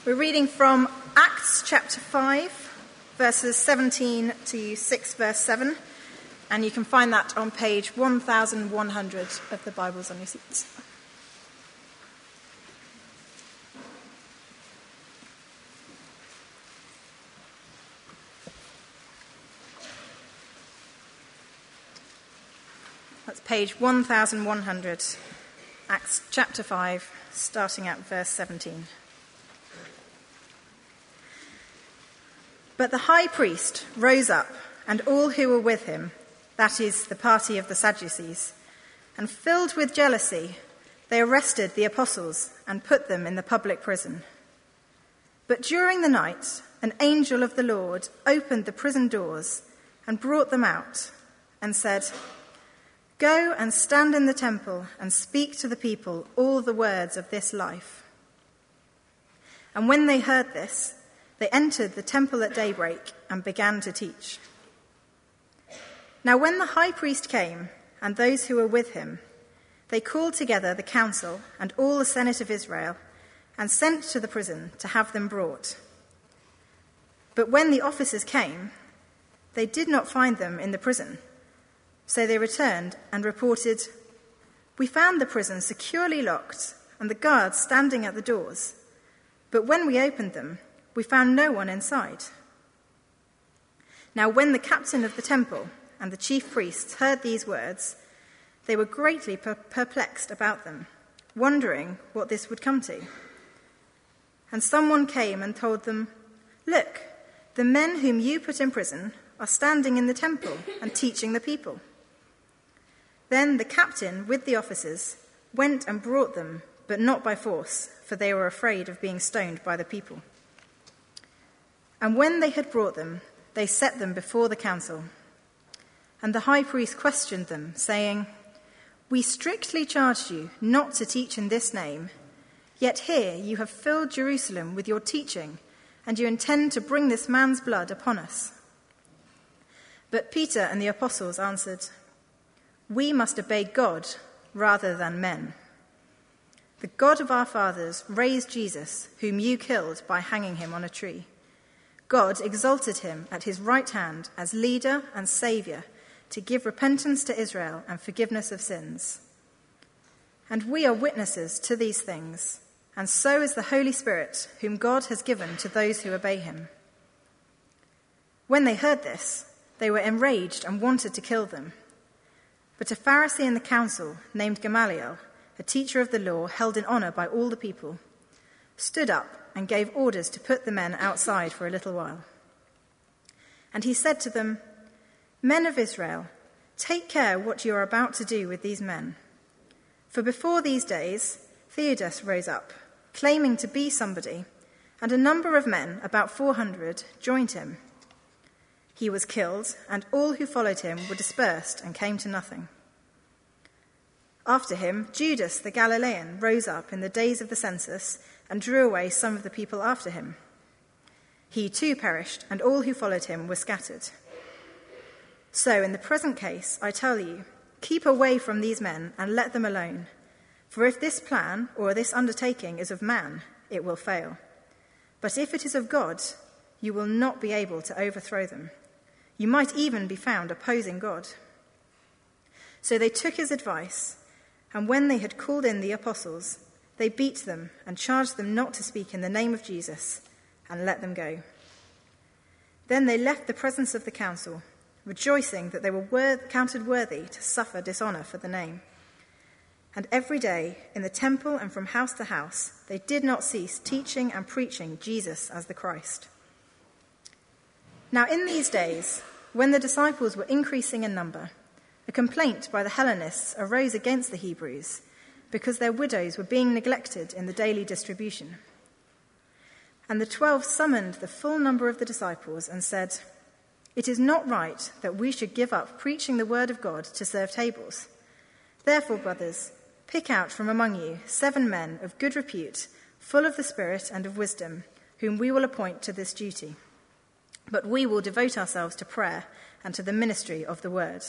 We're reading from Acts chapter 5, verses 17 to 6, verse 7, and you can find that on page 1100 of the Bibles on your seats. That's page 1100, Acts chapter 5, starting at verse 17. But the high priest rose up, and all who were with him, that is, the party of the Sadducees, and filled with jealousy, they arrested the apostles and put them in the public prison. But during the night, an angel of the Lord opened the prison doors and brought them out, and said, "Go and stand in the temple and speak to the people all the words of this life." And when they heard this, they entered the temple at daybreak and began to teach. Now when the high priest came, and those who were with him, they called together the council and all the Senate of Israel, and sent to the prison to have them brought. But when the officers came, they did not find them in the prison. So they returned and reported, "We found the prison securely locked and the guards standing at the doors. But when we opened them, we found no one inside." Now when the captain of the temple and the chief priests heard these words, they were greatly perplexed about them, wondering what this would come to. And someone came and told them, "Look, the men whom you put in prison are standing in the temple and teaching the people." Then the captain with the officers went and brought them, but not by force, for they were afraid of being stoned by the people. And when they had brought them, they set them before the council. And the high priest questioned them, saying, "We strictly charged you not to teach in this name, yet here you have filled Jerusalem with your teaching, and you intend to bring this man's blood upon us." But Peter and the apostles answered, "We must obey God rather than men. The God of our fathers raised Jesus, whom you killed by hanging him on a tree. God exalted him at his right hand as leader and saviour to give repentance to Israel and forgiveness of sins. And we are witnesses to these things, and so is the Holy Spirit, whom God has given to those who obey him." When they heard this, they were enraged and wanted to kill them. But a Pharisee in the council, named Gamaliel, a teacher of the law held in honour by all the people, stood up and gave orders to put the men outside for a little while. And he said to them, "Men of Israel, take care what you are about to do with these men. For before these days, Theudas rose up, claiming to be somebody, and a number of men, about 400, joined him. He was killed, and all who followed him were dispersed and came to nothing. After him, Judas the Galilean rose up in the days of the census and drew away some of the people after him. He too perished, and all who followed him were scattered. So in the present case, I tell you, keep away from these men and let them alone. For if this plan or this undertaking is of man, it will fail. But if it is of God, you will not be able to overthrow them. You might even be found opposing God." So they took his advice, and when they had called in the apostles, they beat them and charged them not to speak in the name of Jesus, and let them go. Then they left the presence of the council, rejoicing that they were counted worthy to suffer dishonour for the name. And every day, in the temple and from house to house, they did not cease teaching and preaching Jesus as the Christ. Now in these days, when the disciples were increasing in number, a complaint by the Hellenists arose against the Hebrews, because their widows were being neglected in the daily distribution. And the 12 summoned the full number of the disciples and said, "It is not right that we should give up preaching the word of God to serve tables. Therefore, brothers, pick out from among you 7 men of good repute, full of the Spirit and of wisdom, whom we will appoint to this duty. But we will devote ourselves to prayer and to the ministry of the word."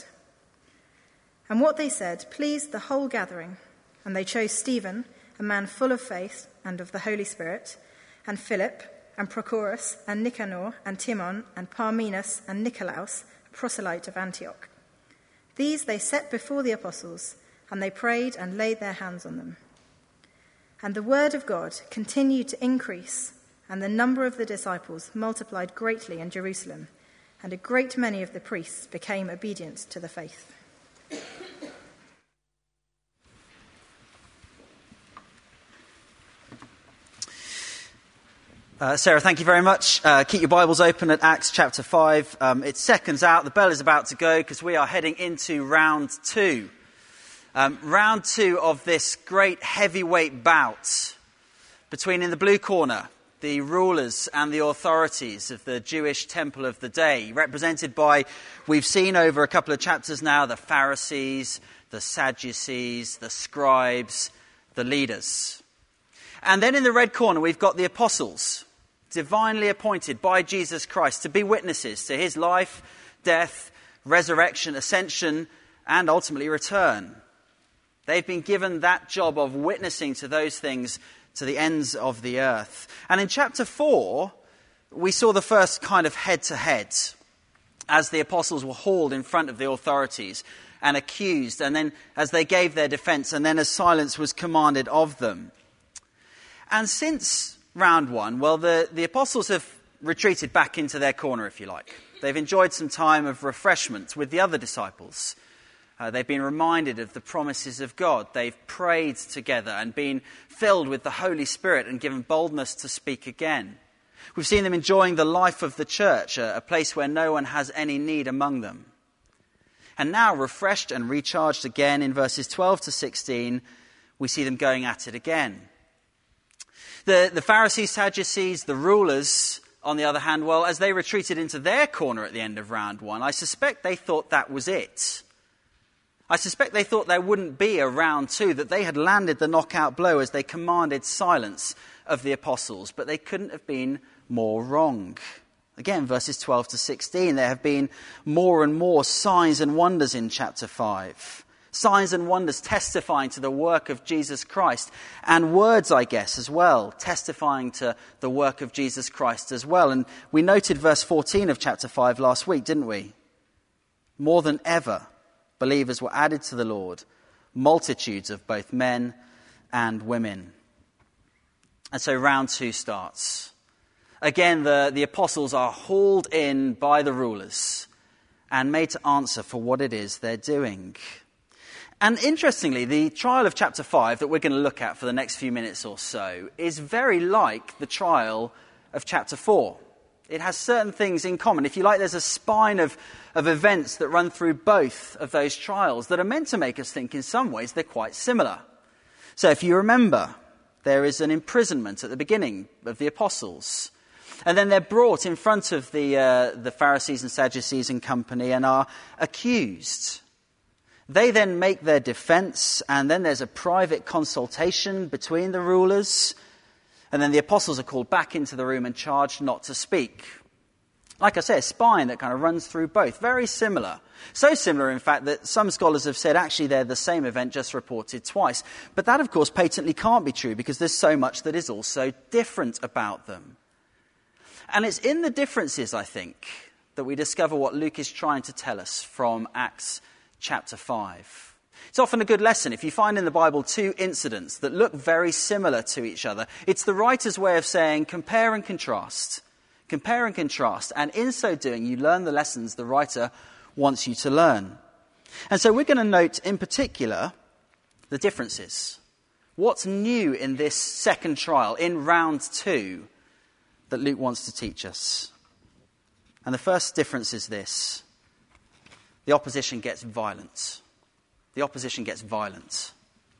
And what they said pleased the whole gathering, and they chose Stephen, a man full of faith and of the Holy Spirit, and Philip, and Prochorus, and Nicanor, and Timon, and Parmenas, and Nicolaus, a proselyte of Antioch. These they set before the apostles, and they prayed and laid their hands on them. And the word of God continued to increase, and the number of the disciples multiplied greatly in Jerusalem, and a great many of the priests became obedient to the faith. Sarah, thank you very much. Keep your Bibles open at Acts chapter 5. It's seconds out. The bell is about to go because we are heading into round 2. Round 2 of this great heavyweight bout between, in the blue corner, the rulers and the authorities of the Jewish temple of the day, represented by, we've seen over a couple of chapters now, the Pharisees, the Sadducees, the scribes, the leaders. And then in the red corner, we've got the apostles, divinely appointed by Jesus Christ to be witnesses to his life, death, resurrection, ascension, and ultimately return. They've been given that job of witnessing to those things to the ends of the earth. And in chapter 4, we saw the first kind of head-to-head as the apostles were hauled in front of the authorities and accused, and then as they gave their defense, and then as silence was commanded of them. And since round 1, well, the apostles have retreated back into their corner, if you like. They've enjoyed some time of refreshment with the other disciples. They've been reminded of the promises of God. They've prayed together and been filled with the Holy Spirit and given boldness to speak again. We've seen them enjoying the life of the church, a place where no one has any need among them. And now, refreshed and recharged again in verses 12 to 16, we see them going at it again. The Pharisees, Sadducees, the rulers, on the other hand, well, as they retreated into their corner at the end of round 1, I suspect they thought that was it. I suspect they thought there wouldn't be a round 2, that they had landed the knockout blow as they commanded silence of the apostles, but they couldn't have been more wrong. Again, verses 12 to 16, there have been more and more signs and wonders in chapter 5. Signs and wonders testifying to the work of Jesus Christ, and words, I guess, as well, testifying to the work of Jesus Christ as well. And we noted verse 14 of chapter 5 last week, didn't we? More than ever, believers were added to the Lord, multitudes of both men and women. And so round 2 starts. Again, the apostles are hauled in by the rulers and made to answer for what it is they're doing. And interestingly, the trial of chapter 5 that we're going to look at for the next few minutes or so is very like the trial of chapter 4. It has certain things in common. If you like, there's a spine of events that run through both of those trials that are meant to make us think in some ways they're quite similar. So if you remember, there is an imprisonment at the beginning of the apostles. And then they're brought in front of the Pharisees and Sadducees and company and are accused. They then make their defense, and then there's a private consultation between the rulers, and then the apostles are called back into the room and charged not to speak. Like I say, a spine that kind of runs through both. Very similar. So similar, in fact, that some scholars have said actually they're the same event just reported twice. But that, of course, patently can't be true because there's so much that is also different about them. And it's in the differences, I think, that we discover what Luke is trying to tell us from Acts chapter 5. It's often a good lesson. If you find in the Bible 2 incidents that look very similar to each other, it's the writer's way of saying compare and contrast. Compare and contrast. And in so doing, you learn the lessons the writer wants you to learn. And so we're going to note in particular the differences. What's new in this second trial, in round 2, that Luke wants to teach us? And the first difference is this. The opposition gets violent. The opposition gets violent.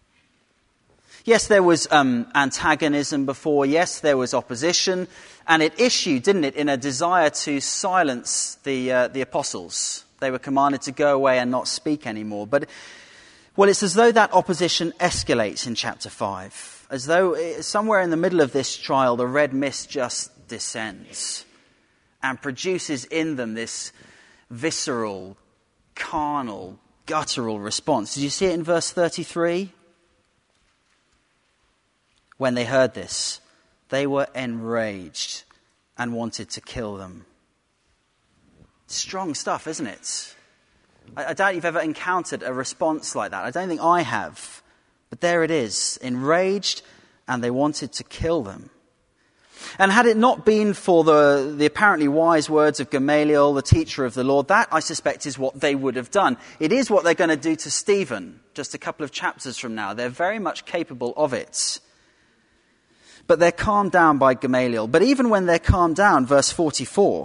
Yes, there was antagonism before. Yes, there was opposition. And it issued, didn't it, in a desire to silence the apostles. They were commanded to go away and not speak anymore. But, well, it's as though that opposition escalates in chapter 5. As though somewhere in the middle of this trial, the red mist just descends and produces in them this visceral, carnal, guttural response. Did you see it in verse 33? When they heard this, they were enraged and wanted to kill them. Strong stuff, isn't it? I doubt you've ever encountered a response like that. I don't think I have. But there it is, enraged, and they wanted to kill them. And had it not been for the apparently wise words of Gamaliel, the teacher of the Lord, that, I suspect, is what they would have done. It is what they're going to do to Stephen just a couple of chapters from now. They're very much capable of it. But they're calmed down by Gamaliel. But even when they're calmed down, verse 40,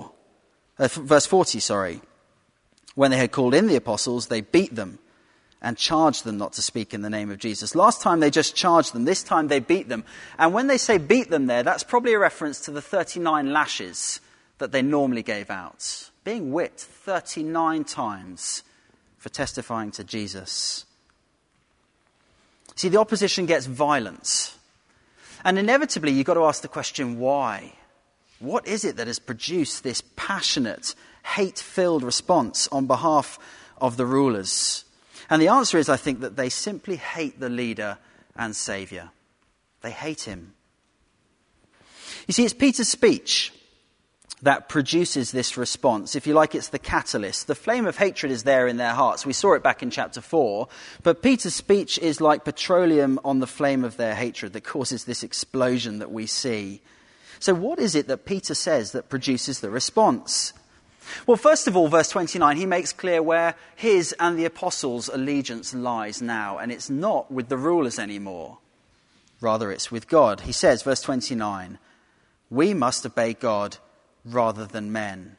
when they had called in the apostles, they beat them and charged them not to speak in the name of Jesus. Last time they just charged them. This time they beat them. And when they say beat them there, that's probably a reference to the 39 lashes that they normally gave out. Being whipped 39 times for testifying to Jesus. See, the opposition gets violent. And inevitably you've got to ask the question, why? What is it that has produced this passionate, hate-filled response on behalf of the rulers? And the answer is, I think, that they simply hate the leader and saviour. They hate him. You see, it's Peter's speech that produces this response. If you like, it's the catalyst. The flame of hatred is there in their hearts. We saw it back in chapter 4. But Peter's speech is like petroleum on the flame of their hatred that causes this explosion that we see. So what is it that Peter says that produces the response? Well, first of all, verse 29, he makes clear where his and the apostles' allegiance lies now, and it's not with the rulers anymore. Rather, it's with God. He says, verse 29, we must obey God rather than men.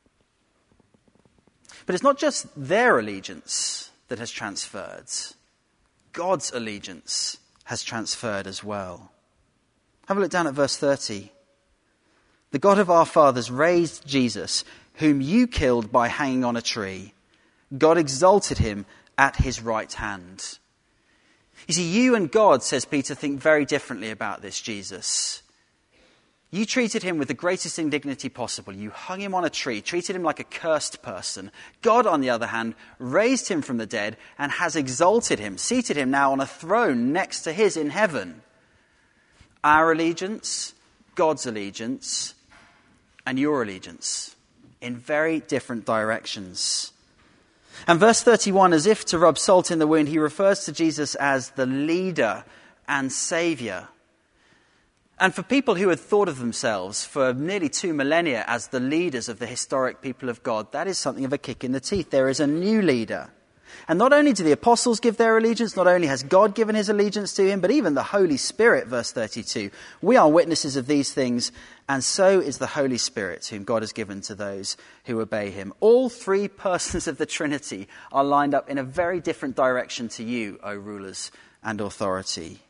But it's not just their allegiance that has transferred. God's allegiance has transferred as well. Have a look down at verse 30. The God of our fathers raised Jesus, whom you killed by hanging on a tree. God exalted him at his right hand. You see, you and God, says Peter, think very differently about this Jesus. You treated him with the greatest indignity possible. You hung him on a tree, treated him like a cursed person. God, on the other hand, raised him from the dead and has exalted him, seated him now on a throne next to his in heaven. Our allegiance, God's allegiance, and your allegiance, in very different directions. And verse 31, as if to rub salt in the wound, he refers to Jesus as the leader and saviour. And for people who had thought of themselves for nearly 2 millennia as the leaders of the historic people of God, that is something of a kick in the teeth. There is a new leader. And not only do the apostles give their allegiance, not only has God given his allegiance to him, but even the Holy Spirit, verse 32. We are witnesses of these things, and so is the Holy Spirit, whom God has given to those who obey him. All three persons of the Trinity are lined up in a very different direction to you, O rulers and authority.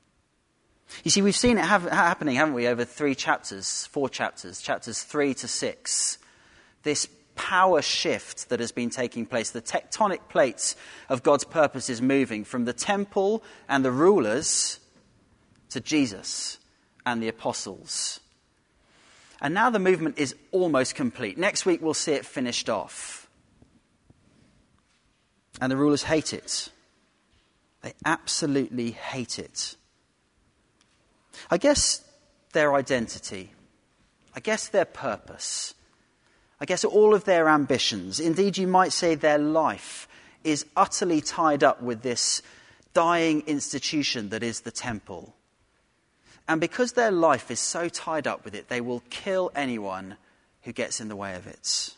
You see, we've seen it happening, haven't we, over 4 chapters, chapters 3 to 6. This power shift that has been taking place, the tectonic plates of God's purpose is moving from the temple and the rulers to Jesus and the apostles. And now the movement is almost complete. Next week we'll see it finished off. And the rulers hate it. They absolutely hate it. I guess their identity, I guess their purpose, I guess all of their ambitions, indeed you might say their life, is utterly tied up with this dying institution that is the temple. And because their life is so tied up with it, they will kill anyone who gets in the way of it.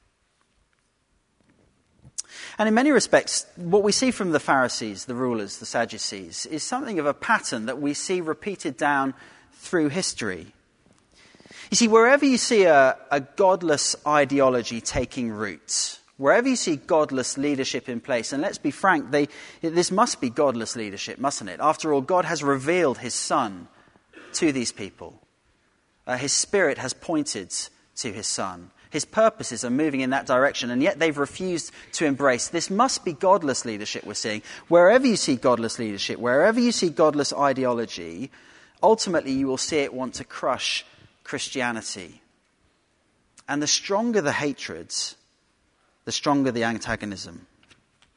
And in many respects, what we see from the Pharisees, the rulers, the Sadducees, is something of a pattern that we see repeated down through history. You see, wherever you see a godless ideology taking root, wherever you see godless leadership in place, and let's be frank, this must be godless leadership, mustn't it? After all, God has revealed his Son to these people. His Spirit has pointed to his Son. His purposes are moving in that direction, and yet they've refused to embrace. This must be godless leadership we're seeing. Wherever you see godless leadership, wherever you see godless ideology, ultimately you will see it want to crush Christianity. And the stronger the hatred, the stronger the antagonism.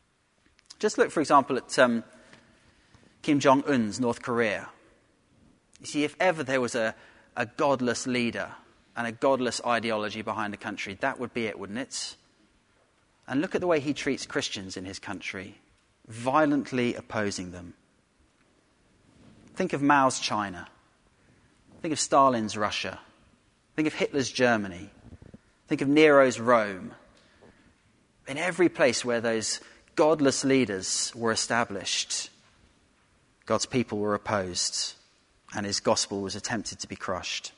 Just look, for example, at Kim Jong-un's North Korea. You see, if ever there was a godless leader and a godless ideology behind the country, that would be it, wouldn't it? And look at the way he treats Christians in his country, violently opposing them. Think of Mao's China. Think of Stalin's Russia. Think of Hitler's Germany. Think of Nero's Rome. In every place where those godless leaders were established, God's people were opposed, and his gospel was attempted to be crushed.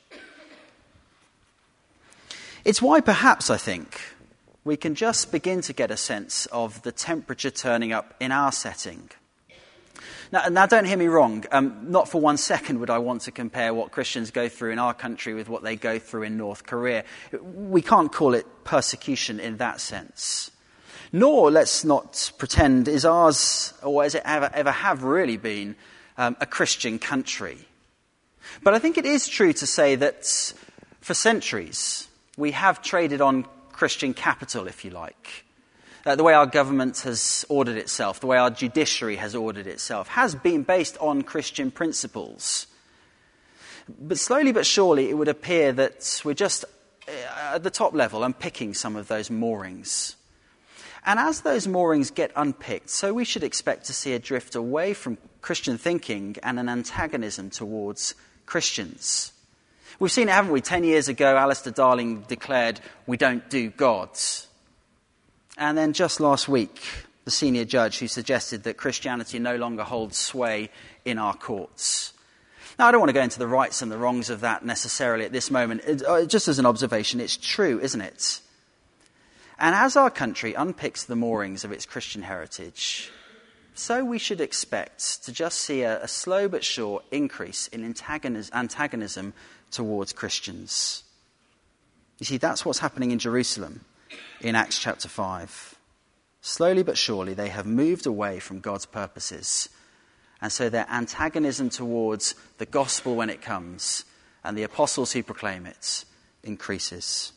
It's why perhaps, I think, we can just begin to get a sense of the temperature turning up in our setting. Now, don't hear me wrong. Not for 1 second would I want to compare what Christians go through in our country with what they go through in North Korea. We can't call it persecution in that sense. Nor, let's not pretend, is ours, or has it ever have really been, a Christian country. But I think it is true to say that for centuries we have traded on Christian capital, if you like. The way our government has ordered itself, the way our judiciary has ordered itself, has been based on Christian principles. But slowly but surely it would appear that we're just at the top level unpicking some of those moorings. And as those moorings get unpicked, so we should expect to see a drift away from Christian thinking and an antagonism towards Christians. We've seen it, haven't we? 10 years ago, Alistair Darling declared, "We don't do gods." And then just last week, the senior judge who suggested that Christianity no longer holds sway in our courts. Now, I don't want to go into the rights and the wrongs of that necessarily at this moment. Just as an observation, it's true, isn't it? And as our country unpicks the moorings of its Christian heritage, so we should expect to just see a slow but sure increase in antagonism towards Christians. You see, that's what's happening in Jerusalem in Acts chapter 5. Slowly but surely they have moved away from God's purposes. And so their antagonism towards the gospel when it comes and the apostles who proclaim it increases.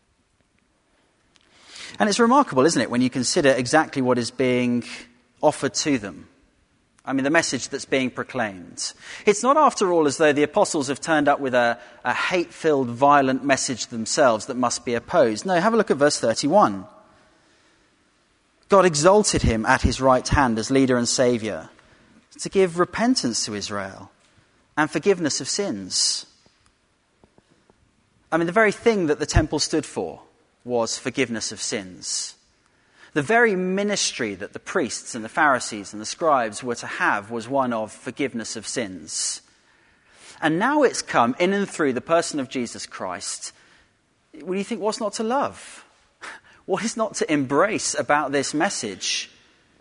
And it's remarkable, isn't it, when you consider exactly what is being offered to them. I mean, the message that's being proclaimed. It's not, after all, as though the apostles have turned up with a hate-filled, violent message themselves that must be opposed. No, have a look at verse 31. God exalted him at his right hand as leader and saviour to give repentance to Israel and forgiveness of sins. I mean, the very thing that the temple stood for was forgiveness of sins. The very ministry that the priests and the Pharisees and the scribes were to have was one of forgiveness of sins. And now it's come in and through the person of Jesus Christ. What do you think? What's not to love? What is not to embrace about this message?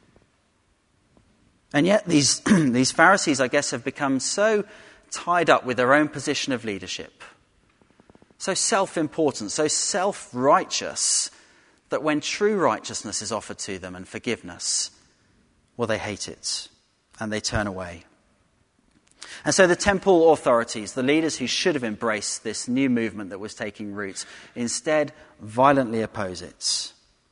And yet these Pharisees, I guess, have become so tied up with their own position of leadership, so self-important, so self-righteous, that when true righteousness is offered to them and forgiveness, well, they hate it and they turn away. And so the temple authorities, the leaders who should have embraced this new movement that was taking root, instead violently oppose it.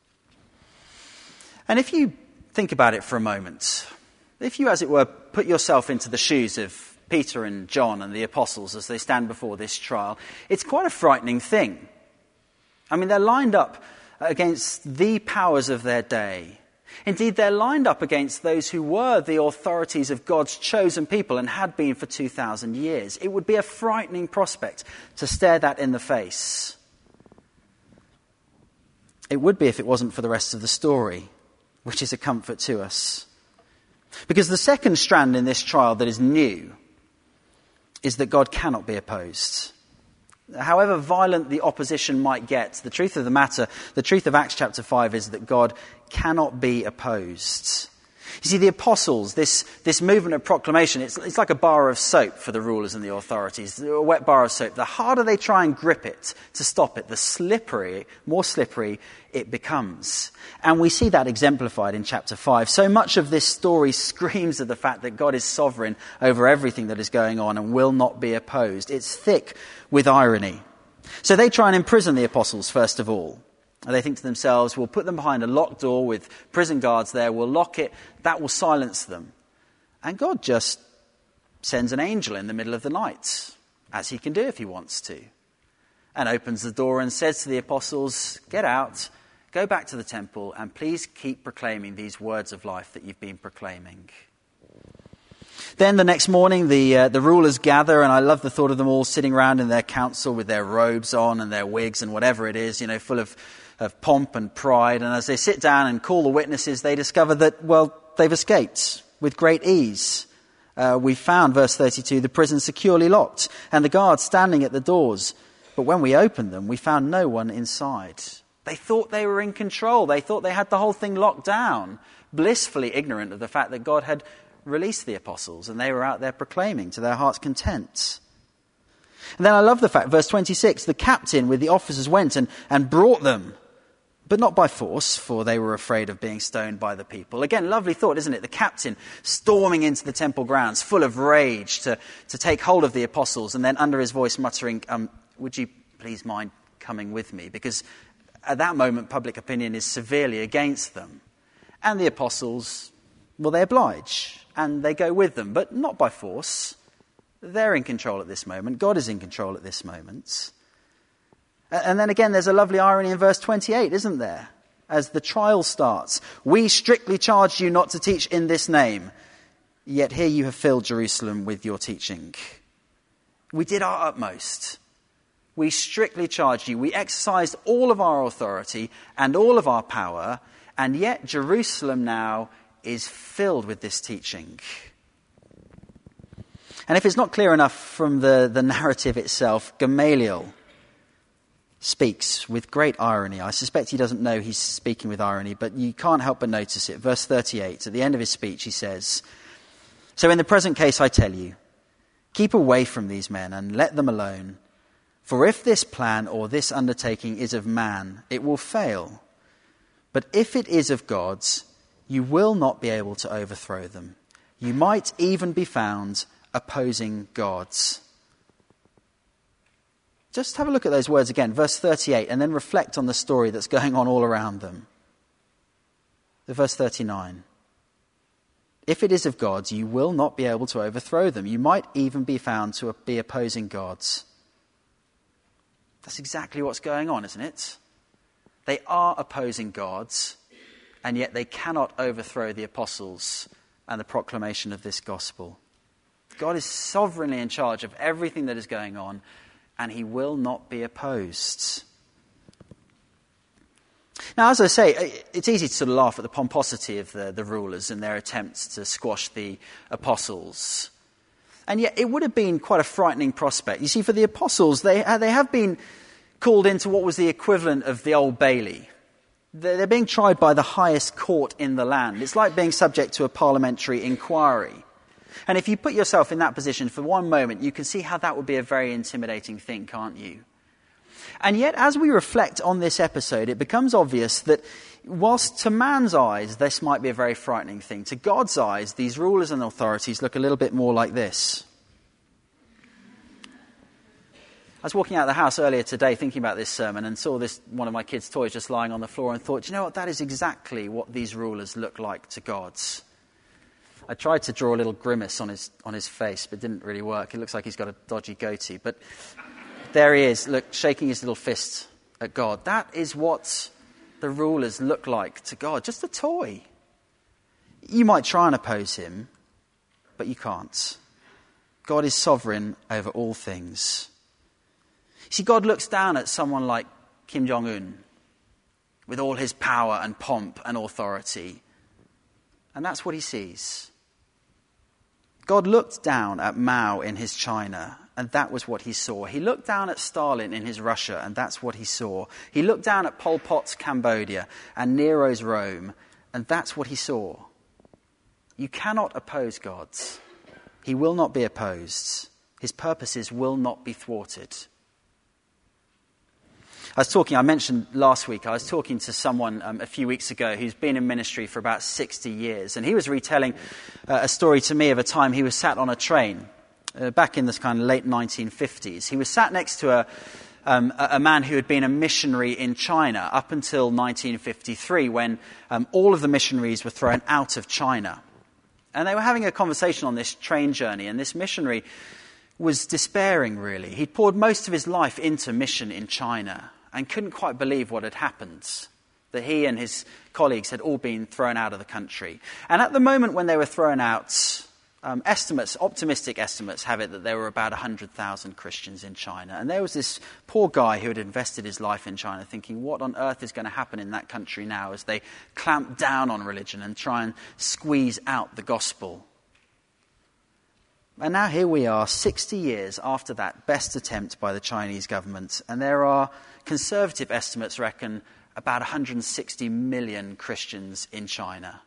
And if you think about it for a moment, if you, as it were, put yourself into the shoes of Peter and John and the apostles as they stand before this trial, it's quite a frightening thing. I mean, they're lined up against the powers of their day. Indeed, they're lined up against those who were the authorities of God's chosen people and had been for 2,000 years. It would be a frightening prospect to stare that in the face. It would be if it wasn't for the rest of the story, which is a comfort to us. Because the second strand in this trial that is new is that God cannot be opposed. However violent the opposition might get, the truth of the matter, the truth of Acts chapter 5 is that God cannot be opposed. You see, the apostles, this movement of proclamation, it's like a bar of soap for the rulers and the authorities, a wet bar of soap. The harder they try and grip it to stop it, the more slippery it becomes. And we see that exemplified in chapter 5. So much of this story screams of the fact that God is sovereign over everything that is going on and will not be opposed. It's thick with irony. So they try and imprison the apostles, first of all. They think to themselves, we'll put them behind a locked door with prison guards there, we'll lock it, that will silence them. And God just sends an angel in the middle of the night, as he can do if he wants to, and opens the door and says to the apostles, get out, go back to the temple, and please keep proclaiming these words of life that you've been proclaiming. Then the next morning, the rulers gather, and I love the thought of them all sitting around in their council with their robes on and their wigs and whatever it is, full of pomp and pride. And as they sit down and call the witnesses, they discover that, they've escaped with great ease. We found, verse 32, the prison securely locked and the guards standing at the doors. But when we opened them, we found no one inside. They thought they were in control. They thought they had the whole thing locked down, blissfully ignorant of the fact that God had released the apostles and they were out there proclaiming to their heart's content. And then I love the fact, verse 26, the captain with the officers went and brought them, but not by force, for they were afraid of being stoned by the people. Again, lovely thought, isn't it? The captain storming into the temple grounds, full of rage to take hold of the apostles, and then under his voice muttering, would you please mind coming with me? Because at that moment, public opinion is severely against them. And the apostles, they oblige, and they go with them, but not by force. They're in control at this moment. God is in control at this moment. And then again, there's a lovely irony in verse 28, isn't there? As the trial starts, we strictly charged you not to teach in this name, yet here you have filled Jerusalem with your teaching. We did our utmost. We strictly charged you. We exercised all of our authority and all of our power, and yet Jerusalem now is filled with this teaching. And if it's not clear enough from the narrative itself, Gamaliel speaks with great irony. I suspect he doesn't know he's speaking with irony, but you can't help but notice it. Verse 38, at the end of his speech, he says, so in the present case I tell you, keep away from these men and let them alone. For if this plan or this undertaking is of man, it will fail. But if it is of God's, you will not be able to overthrow them. You might even be found opposing God's. Just have a look at those words again, verse 38, and then reflect on the story that's going on all around them. Verse 39. If it is of God's, you will not be able to overthrow them. You might even be found to be opposing God's. That's exactly what's going on, isn't it? They are opposing God's, and yet they cannot overthrow the apostles and the proclamation of this gospel. God is sovereignly in charge of everything that is going on, and he will not be opposed. Now, as I say, it's easy to sort of laugh at the pomposity of the rulers and their attempts to squash the apostles. And yet it would have been quite a frightening prospect. You see, for the apostles, they have been called into what was the equivalent of the Old Bailey. They're being tried by the highest court in the land. It's like being subject to a parliamentary inquiry. And if you put yourself in that position for one moment, you can see how that would be a very intimidating thing, can't you? And yet, as we reflect on this episode, it becomes obvious that whilst to man's eyes this might be a very frightening thing, to God's eyes, these rulers and authorities look a little bit more like this. I was walking out of the house earlier today thinking about this sermon and saw one of my kids' toys just lying on the floor and thought, you know what, that is exactly what these rulers look like to God's. I tried to draw a little grimace on his face, but it didn't really work. It looks like he's got a dodgy goatee. But there he is, look, shaking his little fist at God. That is what the rulers look like to God, just a toy. You might try and oppose him, but you can't. God is sovereign over all things. See, God looks down at someone like Kim Jong-un with all his power and pomp and authority, and that's what he sees. God looked down at Mao in his China, and that was what he saw. He looked down at Stalin in his Russia, and that's what he saw. He looked down at Pol Pot's Cambodia and Nero's Rome, and that's what he saw. You cannot oppose God. He will not be opposed. His purposes will not be thwarted. I mentioned last week, I was talking to someone a few weeks ago who's been in ministry for about 60 years. And he was retelling a story to me of a time he was sat on a train back in this kind of late 1950s. He was sat next to a man who had been a missionary in China up until 1953 when all of the missionaries were thrown out of China. And they were having a conversation on this train journey, and this missionary was despairing, really. He'd poured most of his life into mission in China and couldn't quite believe what had happened, that he and his colleagues had all been thrown out of the country. And at the moment when they were thrown out, optimistic estimates have it that there were about 100,000 Christians in China. And there was this poor guy who had invested his life in China thinking, what on earth is going to happen in that country now as they clamp down on religion and try and squeeze out the gospel? And now here we are, 60 years after that best attempt by the Chinese government, and there are, conservative estimates reckon, about 160 million Christians in China.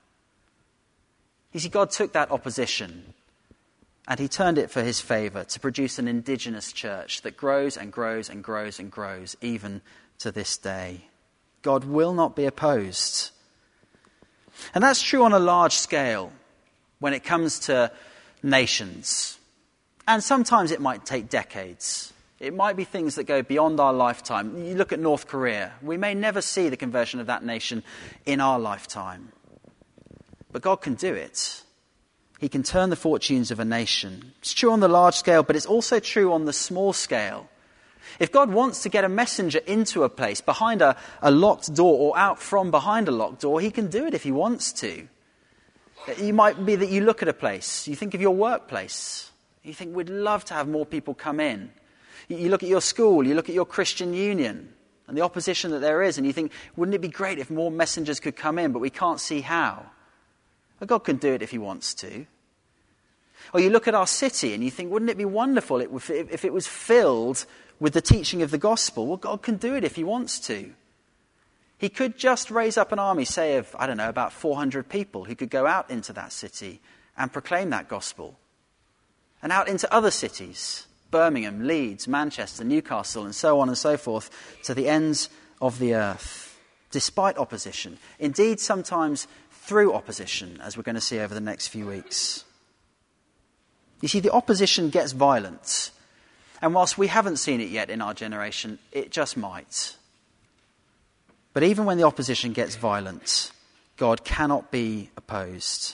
You see, God took that opposition and he turned it for his favour to produce an indigenous church that grows and grows and grows and grows even to this day. God will not be opposed. And that's true on a large scale when it comes to nations. And sometimes it might take decades. It might be things that go beyond our lifetime. You look at North Korea. We may never see the conversion of that nation in our lifetime. But God can do it. He can turn the fortunes of a nation. It's true on the large scale, but it's also true on the small scale. If God wants to get a messenger into a place behind a locked door or out from behind a locked door, he can do it if he wants to. It might be that you look at a place, you think of your workplace, you think we'd love to have more people come in. You look at your school, you look at your Christian union and the opposition that there is, and you think, wouldn't it be great if more messengers could come in, but we can't see how. Well, God can do it if he wants to. Or you look at our city and you think, wouldn't it be wonderful if it was filled with the teaching of the gospel? Well, God can do it if he wants to. He could just raise up an army, say of, about 400 people who could go out into that city and proclaim that gospel. And out into other cities, Birmingham, Leeds, Manchester, Newcastle, and so on and so forth, to the ends of the earth, despite opposition. Indeed, sometimes through opposition, as we're going to see over the next few weeks. You see, the opposition gets violent. And whilst we haven't seen it yet in our generation, it just might. But even when the opposition gets violent, God cannot be opposed.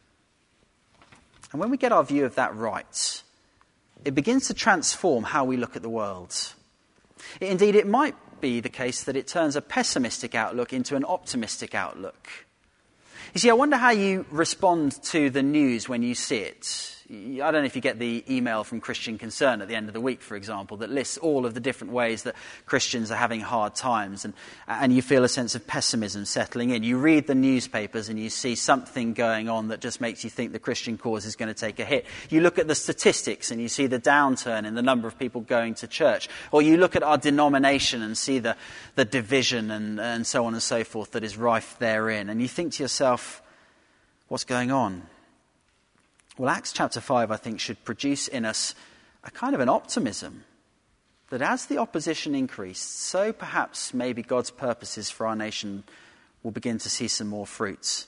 And when we get our view of that right, it begins to transform how we look at the world. Indeed, it might be the case that it turns a pessimistic outlook into an optimistic outlook. You see, I wonder how you respond to the news when you see it. I don't know if you get the email from Christian Concern at the end of the week, for example, that lists all of the different ways that Christians are having hard times, and you feel a sense of pessimism settling in. You read the newspapers and you see something going on that just makes you think the Christian cause is going to take a hit. You look at the statistics and you see the downturn in the number of people going to church. Or you look at our denomination and see the division and so on and so forth that is rife therein. And you think to yourself, what's going on? Well, Acts chapter 5, I think, should produce in us a kind of an optimism that as the opposition increased, so perhaps maybe God's purposes for our nation will begin to see some more fruits.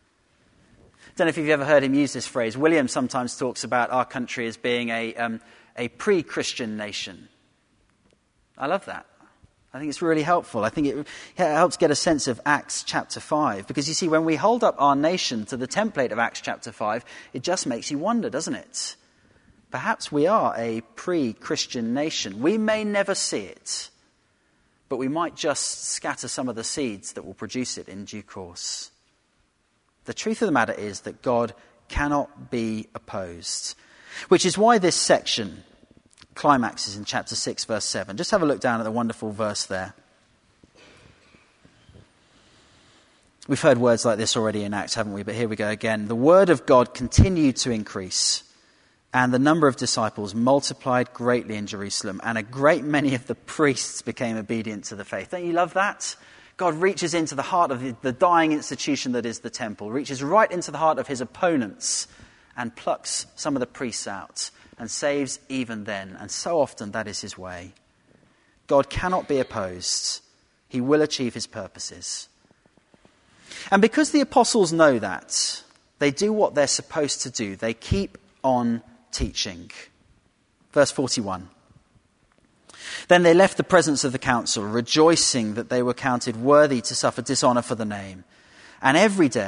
I don't know if you've ever heard him use this phrase. William sometimes talks about our country as being a pre-Christian nation. I love that. I think it's really helpful. I think it helps get a sense of Acts chapter 5. Because you see, when we hold up our nation to the template of Acts chapter 5, it just makes you wonder, doesn't it? Perhaps we are a pre-Christian nation. We may never see it, but we might just scatter some of the seeds that will produce it in due course. The truth of the matter is that God cannot be opposed, which is why this section climaxes in chapter 6, verse 7. Just have a look down at the wonderful verse there. We've heard words like this already in Acts, haven't we? But here we go again. The word of God continued to increase, and the number of disciples multiplied greatly in Jerusalem, and a great many of the priests became obedient to the faith. Don't you love that? God reaches into the heart of the dying institution that is the temple, reaches right into the heart of his opponents, and plucks some of the priests out, and saves even then. And so often that is his way. God cannot be opposed. He will achieve his purposes. And because the apostles know that, they do what they're supposed to do. They keep on teaching. Verse 41. Then they left the presence of the council, rejoicing that they were counted worthy to suffer dishonor for the name. And every day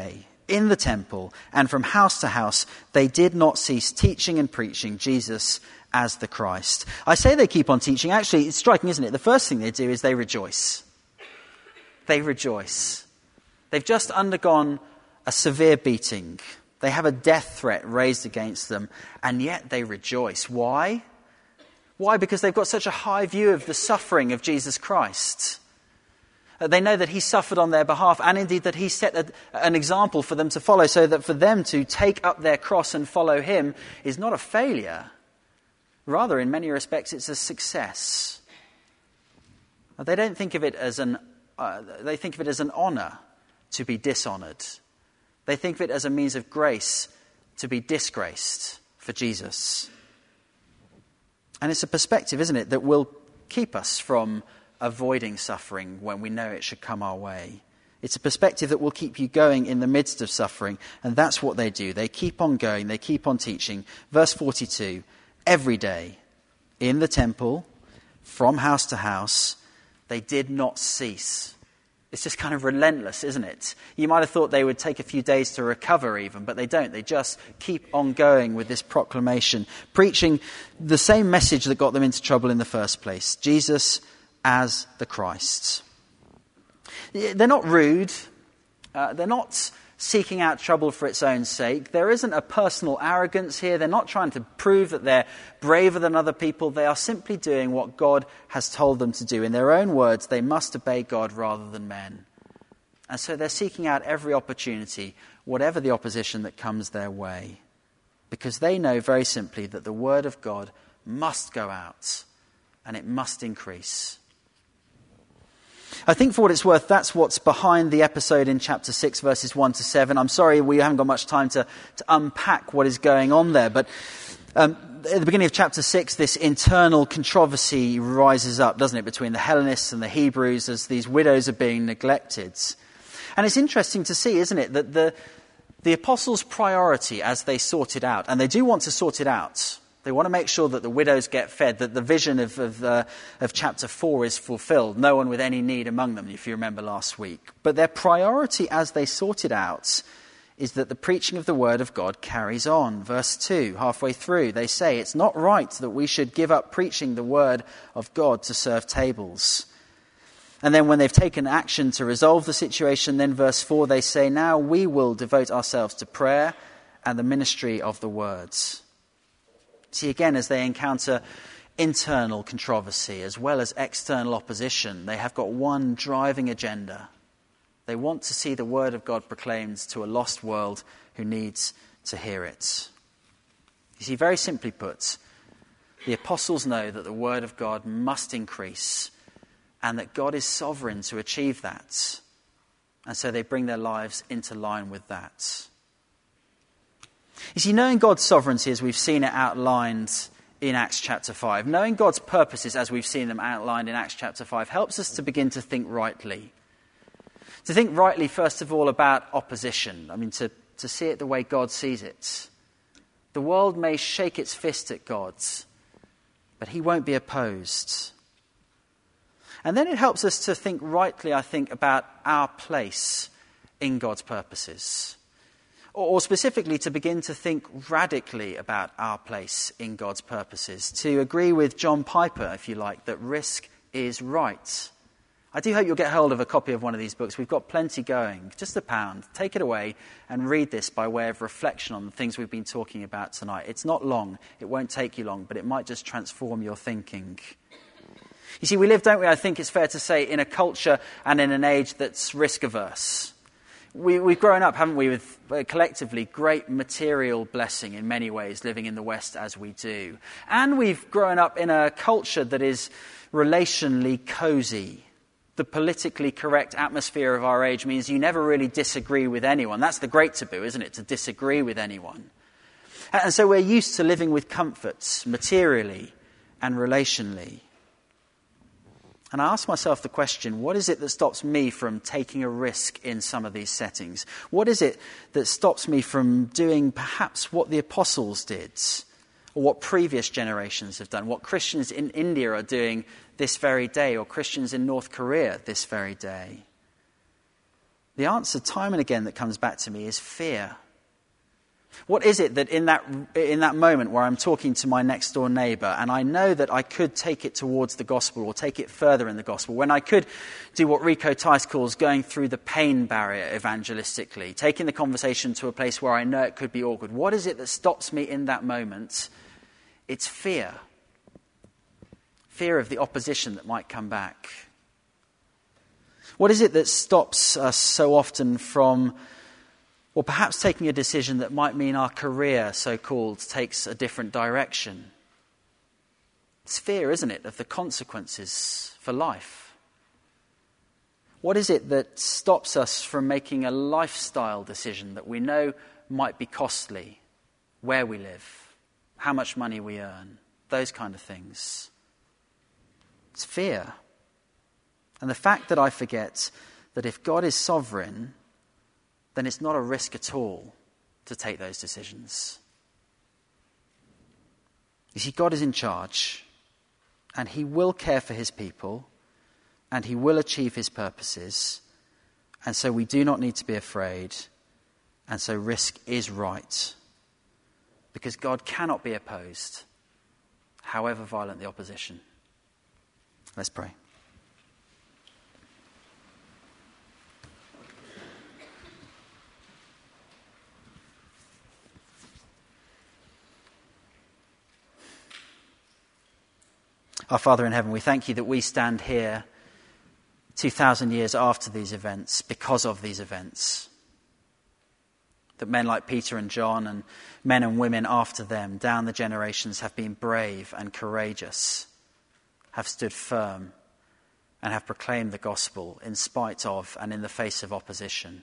in the temple and from house to house, they did not cease teaching and preaching Jesus as the Christ. I say they keep on teaching. Actually, it's striking, isn't it? The first thing they do is they rejoice. They rejoice. They've just undergone a severe beating. They have a death threat raised against them, and yet they rejoice. Why? Why? Because they've got such a high view of the suffering of Jesus Christ. They know that he suffered on their behalf, and indeed that he set an example for them to follow, so that for them to take up their cross and follow him is not a failure. Rather, in many respects, it's a success. They don't think of it as they think of it as an honor to be dishonored. They think of it as a means of grace to be disgraced for Jesus. And it's a perspective, isn't it, that will keep us from avoiding suffering when we know it should come our way. It's a perspective that will keep you going in the midst of suffering, and that's what they do. They keep on going, they keep on teaching. Verse 42, every day in the temple, from house to house, they did not cease. It's just kind of relentless, isn't it? You might have thought they would take a few days to recover even, but they don't. They just keep on going with this proclamation, preaching the same message that got them into trouble in the first place, Jesus as the Christ. They're not rude. They're not seeking out trouble for its own sake. There isn't a personal arrogance here. They're not trying to prove that they're braver than other people. They are simply doing what God has told them to do. In their own words, they must obey God rather than men. And so they're seeking out every opportunity, whatever the opposition that comes their way, because they know very simply that the word of God must go out and it must increase. I think for what it's worth, that's what's behind the episode in chapter 6, verses 1 to 7. I'm sorry we haven't got much time to unpack what is going on there, but at the beginning of chapter 6, this internal controversy rises up, doesn't it, between the Hellenists and the Hebrews as these widows are being neglected. And it's interesting to see, isn't it, that the apostles' priority as they sort it out, and they do want to sort it out. They want to make sure that the widows get fed, that the vision of chapter 4 is fulfilled, no one with any need among them, if you remember last week. But their priority as they sort it out is that the preaching of the word of God carries on. Verse 2, halfway through, they say, it's not right that we should give up preaching the word of God to serve tables. And then when they've taken action to resolve the situation, then verse 4, they say, now we will devote ourselves to prayer and the ministry of the words. See, again, as they encounter internal controversy as well as external opposition, they have got one driving agenda. They want to see the word of God proclaimed to a lost world who needs to hear it. You see, very simply put, the apostles know that the word of God must increase and that God is sovereign to achieve that. And so they bring their lives into line with that. You see, knowing God's sovereignty as we've seen it outlined in Acts chapter 5, knowing God's purposes as we've seen them outlined in Acts chapter 5, helps us to begin to think rightly. To think rightly, first of all, about opposition. I mean, to see it the way God sees it. The world may shake its fist at God, but he won't be opposed. And then it helps us to think rightly, I think, about our place in God's purposes. Or specifically to begin to think radically about our place in God's purposes. To agree with John Piper, if you like, that risk is right. I do hope you'll get hold of a copy of one of these books. We've got plenty going. Just £1. Take it away and read this by way of reflection on the things we've been talking about tonight. It's not long. It won't take you long, but it might just transform your thinking. You see, we live, don't we, I think it's fair to say, in a culture and in an age that's risk-averse. We've grown up, haven't we, with collectively great material blessing in many ways, living in the West as we do. And we've grown up in a culture that is relationally cozy. The politically correct atmosphere of our age means you never really disagree with anyone. That's the great taboo, isn't it, to disagree with anyone. And so we're used to living with comforts, materially and relationally. And I ask myself the question, what is it that stops me from taking a risk in some of these settings? What is it that stops me from doing perhaps what the apostles did, or what previous generations have done, what Christians in India are doing this very day, or Christians in North Korea this very day? The answer time and again that comes back to me is fear. What is it that in that moment where I'm talking to my next door neighbour and I know that I could take it towards the gospel or take it further in the gospel, when I could do what Rico Tice calls going through the pain barrier evangelistically, taking the conversation to a place where I know it could be awkward, what is it that stops me in that moment? It's fear. Fear of the opposition that might come back. What is it that stops us so often from, or perhaps taking a decision that might mean our career, so-called, takes a different direction? It's fear, isn't it, of the consequences for life? What is it that stops us from making a lifestyle decision that we know might be costly? Where we live, how much money we earn, those kind of things. It's fear. And the fact that I forget that if God is sovereign, then it's not a risk at all to take those decisions. You see, God is in charge, and he will care for his people, and he will achieve his purposes, and so we do not need to be afraid, and so risk is right, because God cannot be opposed, however violent the opposition. Let's pray. Our Father in heaven, we thank you that we stand here 2,000 years after these events because of these events. That men like Peter and John and men and women after them down the generations have been brave and courageous, have stood firm and have proclaimed the gospel in spite of and in the face of opposition.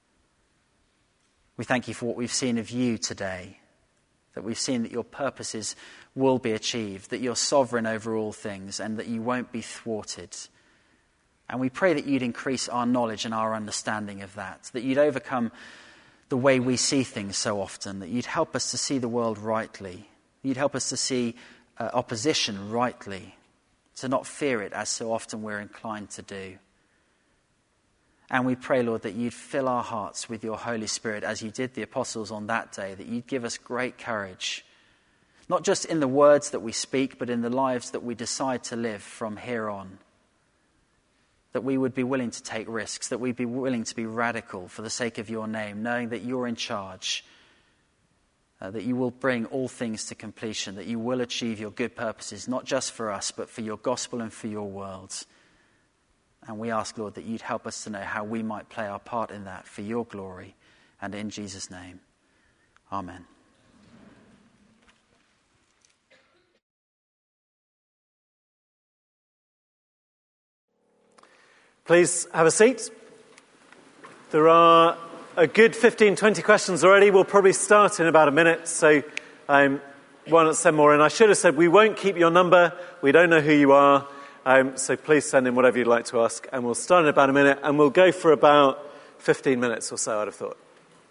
We thank you for what we've seen of you today, that we've seen that your purposes will be achieved, that you're sovereign over all things and that you won't be thwarted. And we pray that you'd increase our knowledge and our understanding of that you'd overcome the way we see things so often, that you'd help us to see the world rightly, you'd help us to see opposition rightly, to not fear it as so often we're inclined to do. And we pray, Lord, that you'd fill our hearts with your Holy Spirit as you did the apostles on that day, that you'd give us great courage, not just in the words that we speak, but in the lives that we decide to live from here on. That we would be willing to take risks, that we'd be willing to be radical for the sake of your name, knowing that you're in charge, that you will bring all things to completion, that you will achieve your good purposes, not just for us, but for your gospel and for your world. And we ask, Lord, that you'd help us to know how we might play our part in that for your glory, and in Jesus' name. Amen. Please have a seat. There are a good 15, 20 questions already. We'll probably start in about a minute, so why not send more in? I should have said we won't keep your number. We don't know who you are, so please send in whatever you'd like to ask, and we'll start in about a minute, and we'll go for about 15 minutes or so, I'd have thought.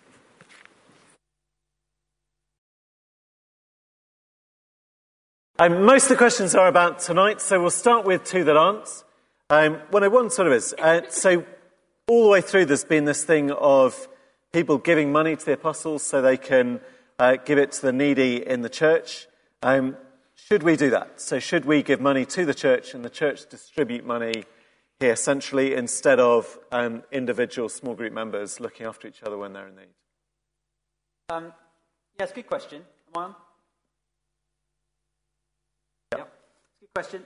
Most of the questions are about tonight, so we'll start with two that aren't. One sort of is. So all the way through there's been this thing of people giving money to the apostles so they can give it to the needy in the church. Should we do that? So should we give money to the church and the church distribute money here centrally instead of individual small group members looking after each other when they're in need? Yes, good question. Am I on? Yeah. Good question.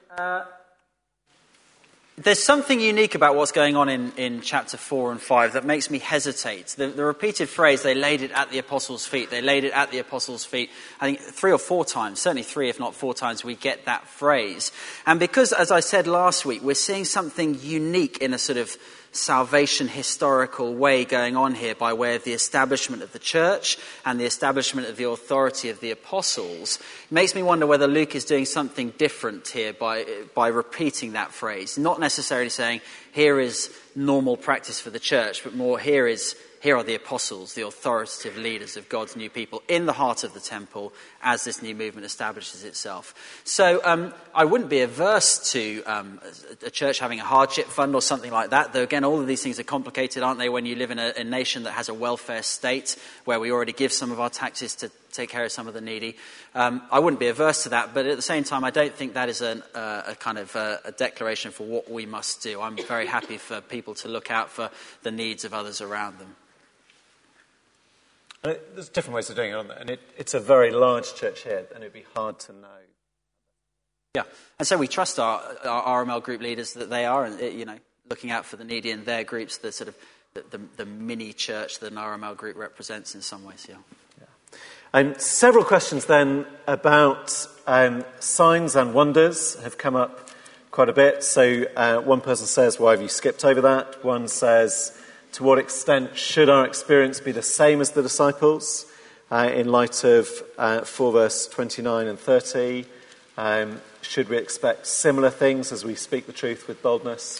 There's something unique about what's going on in chapter 4 and 5 that makes me hesitate. The repeated phrase, they laid it at the apostles' feet. They laid it at the apostles' feet. I think 3 or 4 times, certainly 3 if not 4 times, we get that phrase. And because, as I said last week, we're seeing something unique in a sort of salvation historical way going on here by way of the establishment of the church and the establishment of the authority of the apostles, it makes me wonder whether Luke is doing something different here by repeating that phrase, not necessarily saying, here is normal practice for the church, but more here are the apostles, the authoritative leaders of God's new people in the heart of the temple as this new movement establishes itself. So I wouldn't be averse to a church having a hardship fund or something like that, though again, all of these things are complicated, aren't they, when you live in a nation that has a welfare state where we already give some of our taxes to take care of some of the needy. I wouldn't be averse to that, but at the same time, I don't think that is a kind of a declaration for what we must do. I'm very happy for people to look out for the needs of others around them. There's different ways of doing it, aren't there? And it's a very large church here, and it'd be hard to know. Yeah, and so we trust our RML group leaders that they are, looking out for the needy in their groups, the sort of the mini church that an RML group represents in some ways. Yeah. Several questions then about signs and wonders have come up quite a bit. So one person says, "Why have you skipped over that?" One says, "To what extent should our experience be the same as the disciples in light of 4 verse 29 and 30? Should we expect similar things as we speak the truth with boldness?"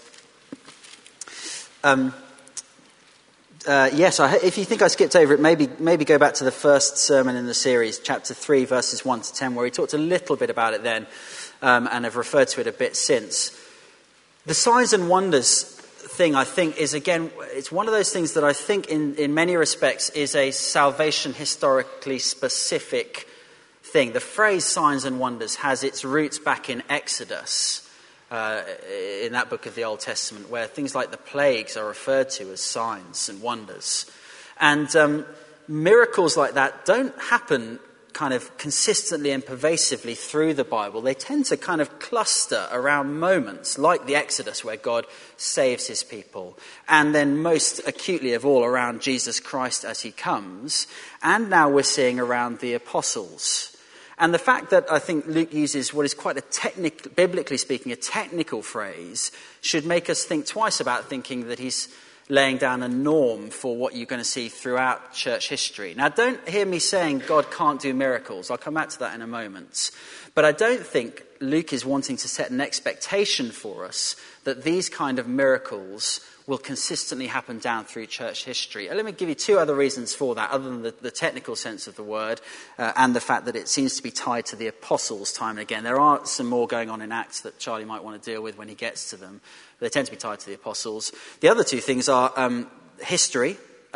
Yes, if you think I skipped over it, maybe go back to the first sermon in the series, chapter 3, verses 1 to 10, where he talked a little bit about it then, and have referred to it a bit since. The signs and wonders thing, I think, is, again, it's one of those things that I think in many respects is a salvation historically specific thing. The phrase signs and wonders has its roots back in Exodus, in that book of the Old Testament, where things like the plagues are referred to as signs and wonders. And miracles like that don't happen kind of consistently and pervasively through the Bible. They tend to kind of cluster around moments like the Exodus, where God saves his people, and then most acutely of all around Jesus Christ as he comes, and now we're seeing around the apostles. And the fact that I think Luke uses what is quite a biblically speaking, a technical phrase, should make us think twice about thinking that he's laying down a norm for what you're going to see throughout church history. Now, don't hear me saying God can't do miracles. I'll come back to that in a moment. But I don't think Luke is wanting to set an expectation for us that these kind of miracles will consistently happen down through church history. Let me give you two other reasons for that, other than the technical sense of the word and the fact that it seems to be tied to the apostles time and again. There are some more going on in Acts that Charlie might want to deal with when he gets to them. They tend to be tied to the apostles. The other two things are history.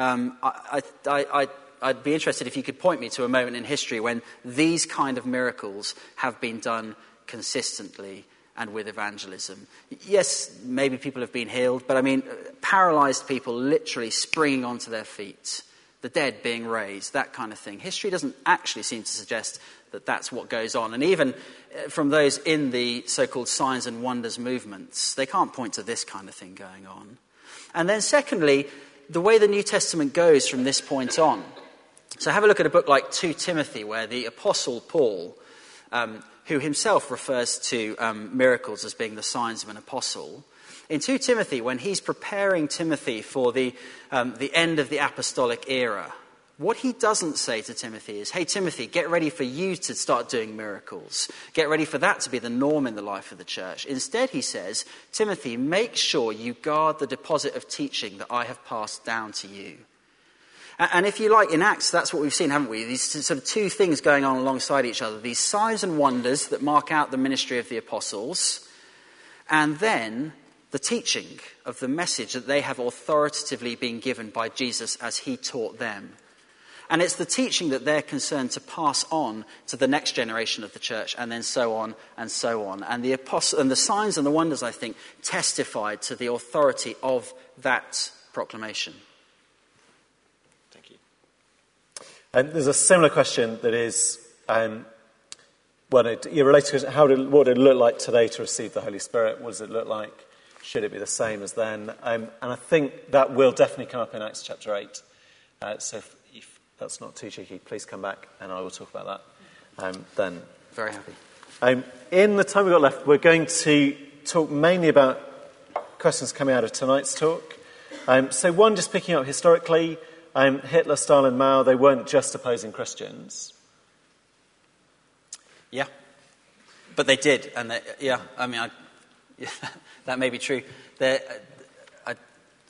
I'd be interested if you could point me to a moment in history when these kind of miracles have been done consistently and with evangelism. Yes, maybe people have been healed, but I mean, paralyzed people literally springing onto their feet, the dead being raised, that kind of thing. History doesn't actually seem to suggest that that's what goes on. And even from those in the so-called signs and wonders movements, they can't point to this kind of thing going on. And then secondly, the way the New Testament goes from this point on. So have a look at a book like 2 Timothy, where the Apostle Paul, who himself refers to miracles as being the signs of an apostle. In 2 Timothy, when he's preparing Timothy for the end of the apostolic era, what he doesn't say to Timothy is, "Hey, Timothy, get ready for you to start doing miracles. Get ready for that to be the norm in the life of the church." Instead, he says, "Timothy, make sure you guard the deposit of teaching that I have passed down to you." And if you like, in Acts, that's what we've seen, haven't we? These sort of two things going on alongside each other. These signs and wonders that mark out the ministry of the apostles, and then the teaching of the message that they have authoritatively been given by Jesus as he taught them. And it's the teaching that they're concerned to pass on to the next generation of the church, and then so on and so on. And the signs and the wonders, I think, testified to the authority of that proclamation. And there's a similar question that is, you're related to what would it look like today to receive the Holy Spirit? What does it look like? Should it be the same as then? And I think that will definitely come up in Acts chapter 8. So if that's not too cheeky, please come back and I will talk about that then. Very happy. In the time we've got left, we're going to talk mainly about questions coming out of tonight's talk. So one, just picking up historically, Hitler, Stalin, Mao, they weren't just opposing Christians. Yeah, but they did. And that may be true.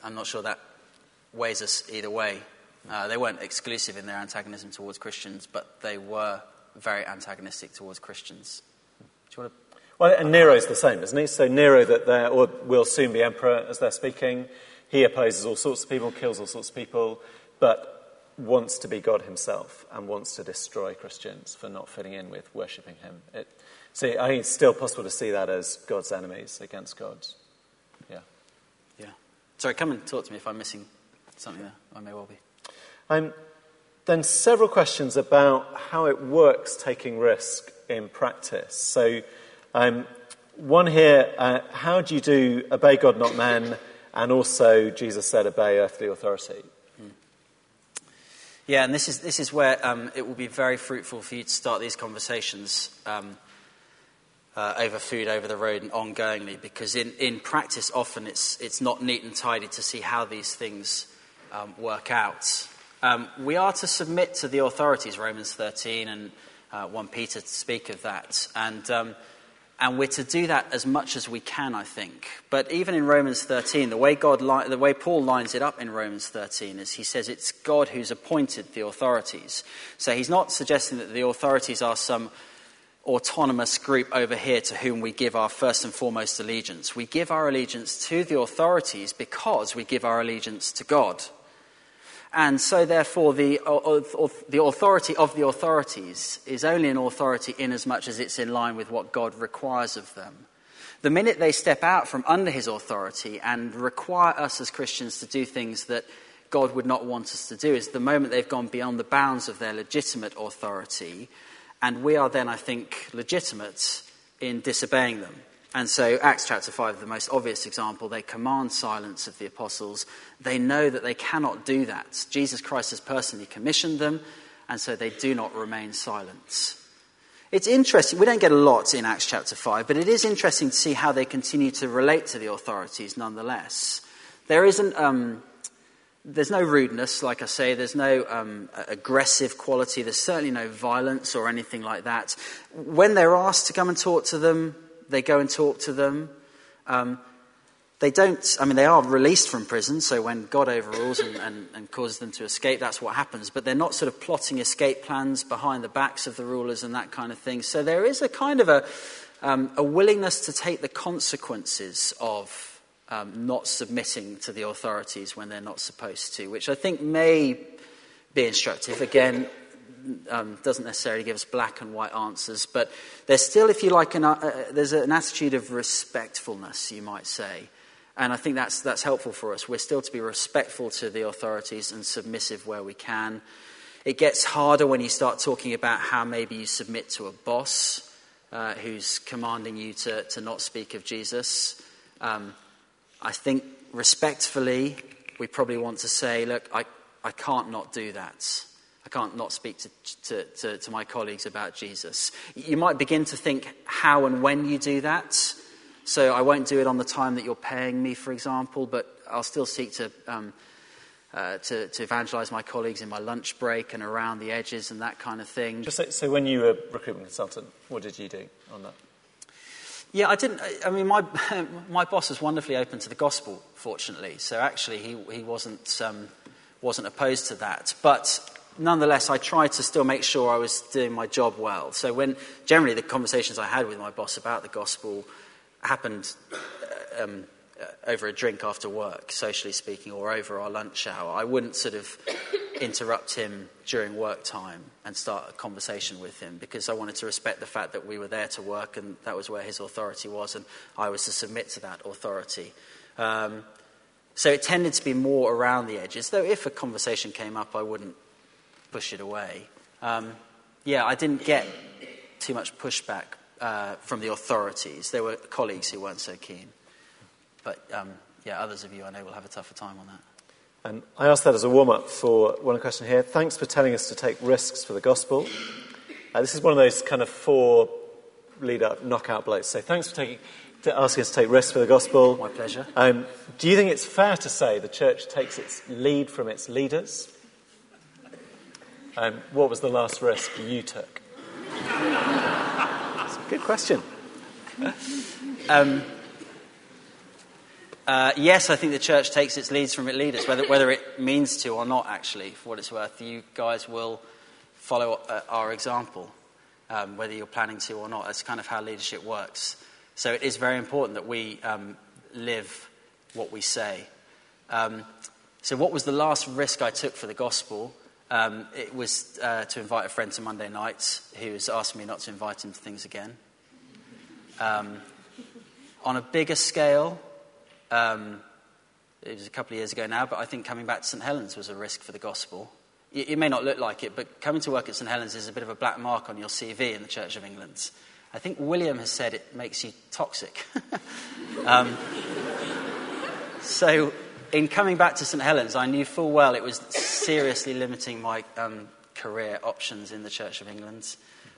I'm not sure that weighs us either way. They weren't exclusive in their antagonism towards Christians, but they were very antagonistic towards Christians. Do you want to... Well, and Nero's the same, isn't he? So Nero, will soon be emperor as they're speaking. He opposes all sorts of people, kills all sorts of people, but wants to be God himself and wants to destroy Christians for not fitting in with worshipping him. I think it's still possible to see that as God's enemies against God. Yeah. Yeah. Sorry, come and talk to me if I'm missing something there. I may well be. Then several questions about how it works taking risk in practice. So one here, how do you do obey God, not men, and also Jesus said obey earthly authority? Yeah, and this is where it will be very fruitful for you to start these conversations over food, over the road, and ongoingly, because in practice often it's not neat and tidy to see how these things work out. We are to submit to the authorities, Romans 13 and 1 Peter to speak of that, and we're to do that as much as we can, I think. But even in Romans 13, the way Paul lines it up in Romans 13 is he says it's God who's appointed the authorities. So he's not suggesting that the authorities are some autonomous group over here to whom we give our first and foremost allegiance. We give our allegiance to the authorities because we give our allegiance to God. And so, therefore, the authority of the authorities is only an authority in as much as it's in line with what God requires of them. The minute they step out from under his authority and require us as Christians to do things that God would not want us to do is the moment they've gone beyond the bounds of their legitimate authority, and we are then, I think, legitimate in disobeying them. And so Acts chapter 5, the most obvious example, they command silence of the apostles. They know that they cannot do that. Jesus Christ has personally commissioned them, and so they do not remain silent. It's interesting, we don't get a lot in Acts chapter 5, but it is interesting to see how they continue to relate to the authorities nonetheless. There's no rudeness, like I say, there's no aggressive quality, there's certainly no violence or anything like that. When they're asked to come and talk to them, they go and talk to them. They are released from prison, so when God overrules and causes them to escape, that's what happens. But they're not sort of plotting escape plans behind the backs of the rulers and that kind of thing. So there is a kind of a willingness to take the consequences of not submitting to the authorities when they're not supposed to, which I think may be instructive. Again, doesn't necessarily give us black and white answers, but there's still, if you like, there's an attitude of respectfulness, you might say. And I think that's helpful for us. We're still to be respectful to the authorities and submissive where we can. It gets harder when you start talking about how maybe you submit to a boss who's commanding you to not speak of Jesus. I think respectfully, we probably want to say, look, I can't not do that. I can't not speak to my colleagues about Jesus. You might begin to think how and when you do that. So I won't do it on the time that you're paying me, for example, but I'll still seek to evangelize my colleagues in my lunch break and around the edges and that kind of thing. So when you were a recruitment consultant, what did you do on that? Yeah, I didn't. I mean, my boss was wonderfully open to the gospel, fortunately. So actually, he wasn't opposed to that. But nonetheless, I tried to still make sure I was doing my job well. So when generally the conversations I had with my boss about the gospel happened over a drink after work, socially speaking, or over our lunch hour, I wouldn't sort of interrupt him during work time and start a conversation with him, because I wanted to respect the fact that we were there to work and that was where his authority was, and I was to submit to that authority. So it tended to be more around the edges, though if a conversation came up, I wouldn't push it away. I didn't get too much pushback from the authorities. There were colleagues who weren't so keen. But, others of you I know will have a tougher time on that. And I asked that as a warm-up for one question here. Thanks for telling us to take risks for the gospel. This is one of those kind of 4 lead-up, knockout blows. So thanks for asking us to take risks for the gospel. My pleasure. Do you think it's fair to say the church takes its lead from its leaders? What was the last risk you took? That's a good question. Yes, I think the church takes its leads from its leaders, whether it means to or not, actually, for what it's worth. You guys will follow our example, whether you're planning to or not. That's kind of how leadership works. So it is very important that we live what we say. So what was the last risk I took for the gospel? It was to invite a friend to Monday nights who has asked me not to invite him to things again. On a bigger scale, it was a couple of years ago now, but I think coming back to St. Helens was a risk for the gospel. It may not look like it, but coming to work at St. Helens is a bit of a black mark on your CV in the Church of England. I think William has said it makes you toxic. So in coming back to St. Helens, I knew full well it was seriously limiting my career options in the Church of England.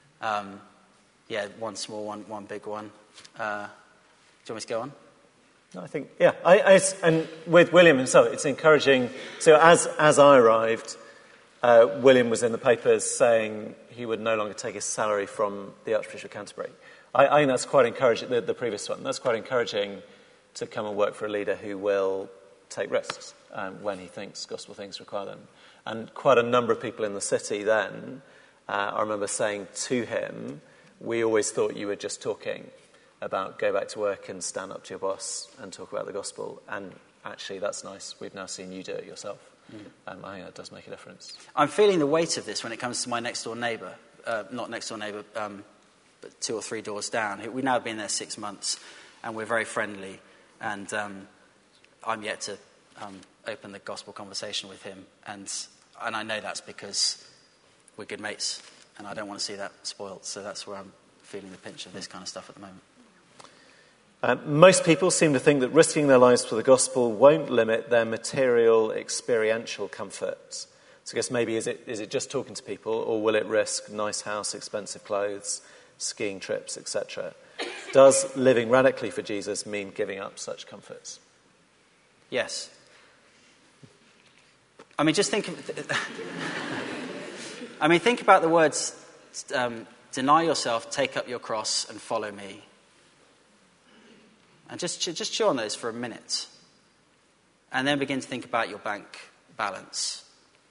One small one, one big one. Do you want me to go on? I think, yeah. And with William himself, it's encouraging. So as I arrived, William was in the papers saying he would no longer take his salary from the Archbishop of Canterbury. I think that's quite encouraging, the previous one. That's quite encouraging to come and work for a leader who will take risks when he thinks gospel things require them. And quite a number of people in the city then, I remember saying to him, we always thought you were just talking about go back to work and stand up to your boss and talk about the gospel. And actually, that's nice. We've now seen you do it yourself. I think that does make a difference. I'm feeling the weight of this when it comes to my next-door neighbour. Not next-door neighbour, but 2 or 3 doors down. We've now been there 6 months, and we're very friendly. And I'm yet to open the gospel conversation with him. And I know that's because we're good mates, and I don't want to see that spoilt. So that's where I'm feeling the pinch of this kind of stuff at the moment. Most people seem to think that risking their lives for the gospel won't limit their material, experiential comforts. So I guess maybe is it just talking to people, or will it risk nice house, expensive clothes, skiing trips, etc.? Does living radically for Jesus mean giving up such comforts? Yes. I mean, just think about the words, deny yourself, take up your cross, and follow me. And just chew on those for a minute. And then begin to think about your bank balance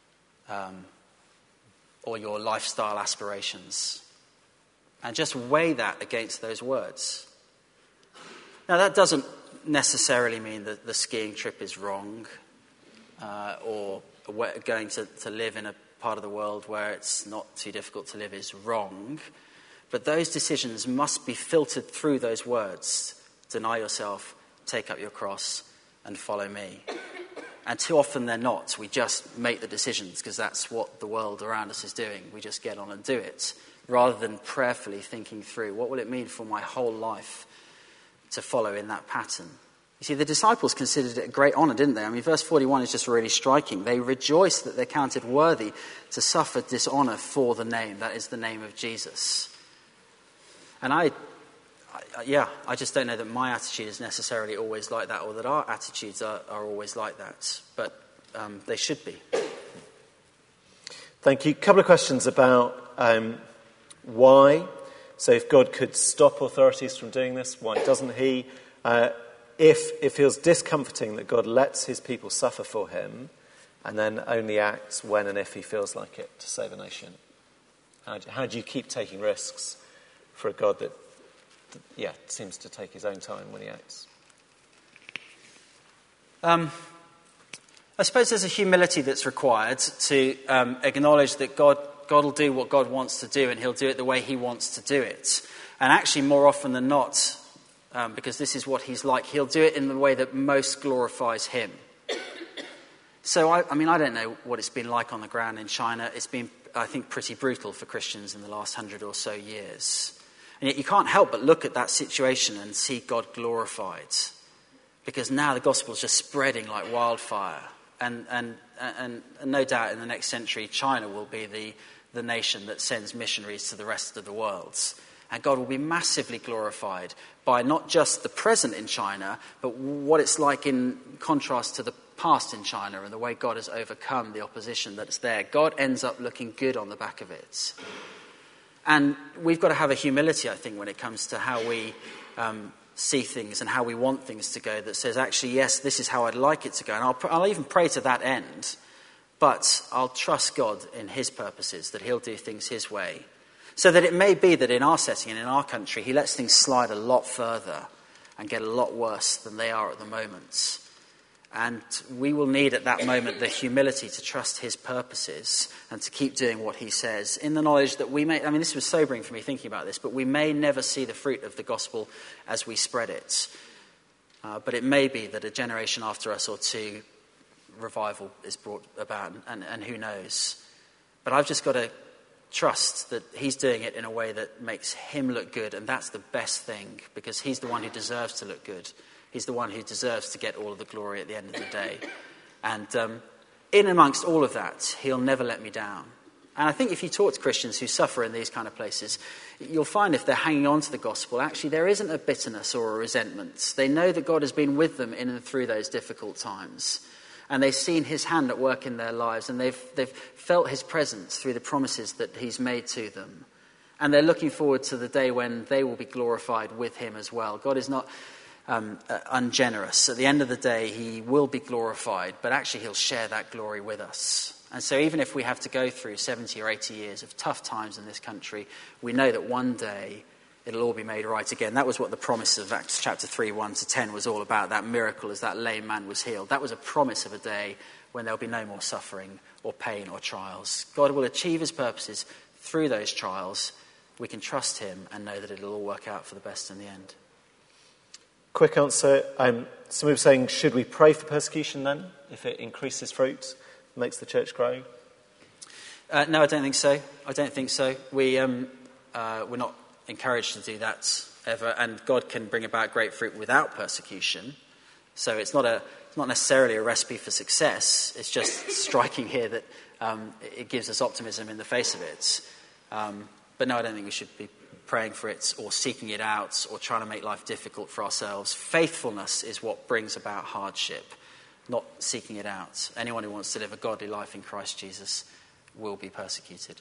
or your lifestyle aspirations. And just weigh that against those words. Now, that doesn't necessarily mean that the skiing trip is wrong or going to live in a part of the world where it's not too difficult to live is wrong. But those decisions must be filtered through those words. Deny yourself, take up your cross, and follow me. And too often they're not. We just make the decisions because that's what the world around us is doing. We just get on and do it, rather than prayerfully thinking through, what will it mean for my whole life to follow in that pattern? You see, the disciples considered it a great honour, didn't they? I mean, verse 41 is just really striking. They rejoiced that they're counted worthy to suffer dishonour for the name. That is the name of Jesus. And I just don't know that my attitude is necessarily always like that, or that our attitudes are always like that. But they should be. Thank you. A couple of questions about why. So if God could stop authorities from doing this, why doesn't he? If it feels discomforting that God lets his people suffer for him and then only acts when and if he feels like it to save a nation. How do you keep taking risks for a God that seems to take his own time when he acts? I suppose there's a humility that's required to acknowledge that God will do what God wants to do, and he'll do it the way he wants to do it. And actually, more often than not, because this is what he's like, he'll do it in the way that most glorifies him. So, I don't know what it's been like on the ground in China. It's been, I think, pretty brutal for Christians in the last 100 or so years. And yet you can't help but look at that situation and see God glorified. Because now the gospel is just spreading like wildfire. And no doubt in the next century, China will be the nation that sends missionaries to the rest of the world. And God will be massively glorified by not just the present in China, but what it's like in contrast to the past in China and the way God has overcome the opposition that's there. God ends up looking good on the back of it. And we've got to have a humility, I think, when it comes to how we see things and how we want things to go, that says, actually, yes, this is how I'd like it to go. And I'll even pray to that end, but I'll trust God in his purposes, that he'll do things his way. So that it may be that in our setting and in our country, he lets things slide a lot further and get a lot worse than they are at the moment. And we will need at that moment the humility to trust his purposes and to keep doing what he says, in the knowledge that we may, this was sobering for me thinking about this, but we may never see the fruit of the gospel as we spread it. But it may be that a generation after us or two, revival is brought about, and who knows. But I've just got to trust that he's doing it in a way that makes him look good, and that's the best thing, because he's the one who deserves to look good. He's the one who deserves to get all of the glory at the end of the day. And in amongst all of that, he'll never let me down. And I think if you talk to Christians who suffer in these kind of places, you'll find if they're hanging on to the gospel, actually there isn't a bitterness or a resentment. They know that God has been with them in and through those difficult times. And they've seen his hand at work in their lives, and they've felt his presence through the promises that he's made to them. And they're looking forward to the day when they will be glorified with him as well. God is not ungenerous. At the end of the day, he will be glorified, but actually he'll share that glory with us. And so even if we have to go through 70 or 80 years of tough times in this country, we know that one day it'll all be made right again. That was what the promise of Acts chapter 3, 1-10 was all about, that miracle as that lame man was healed. That was a promise of a day when there'll be no more suffering or pain or trials. God will achieve his purposes through those trials. We can trust him and know that it'll all work out for the best in the end. Quick answer. Some people saying, should we pray for persecution then, if it increases fruit, makes the church grow? No, I don't think so. We're not encouraged to do that ever, and God can bring about great fruit without persecution. So it's not necessarily a recipe for success. It's just striking here that it gives us optimism in the face of it. But no, I don't think we should be praying for it or seeking it out or trying to make life difficult for ourselves. Faithfulness is what brings about hardship, not seeking it out. Anyone who wants to live a godly life in Christ Jesus will be persecuted.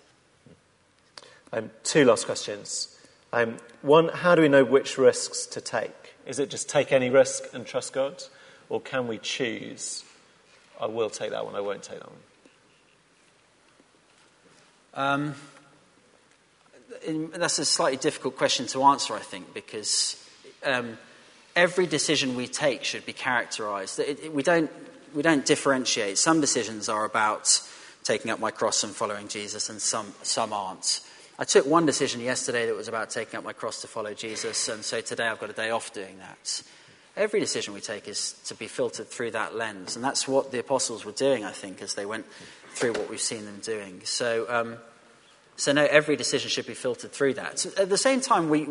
2 last questions. One, how do we know which risks to take? Is it just take any risk and trust God? Or can we choose, I will take that one, I won't take that one? That's a slightly difficult question to answer, I think, because every decision we take should be characterised. We don't differentiate. Some decisions are about taking up my cross and following Jesus, and some aren't. I took one decision yesterday that was about taking up my cross to follow Jesus, and so today I've got a day off doing that. Every decision we take is to be filtered through that lens, and that's what the apostles were doing, I think, as they went through what we've seen them doing. So no, every decision should be filtered through that. So at the same time, we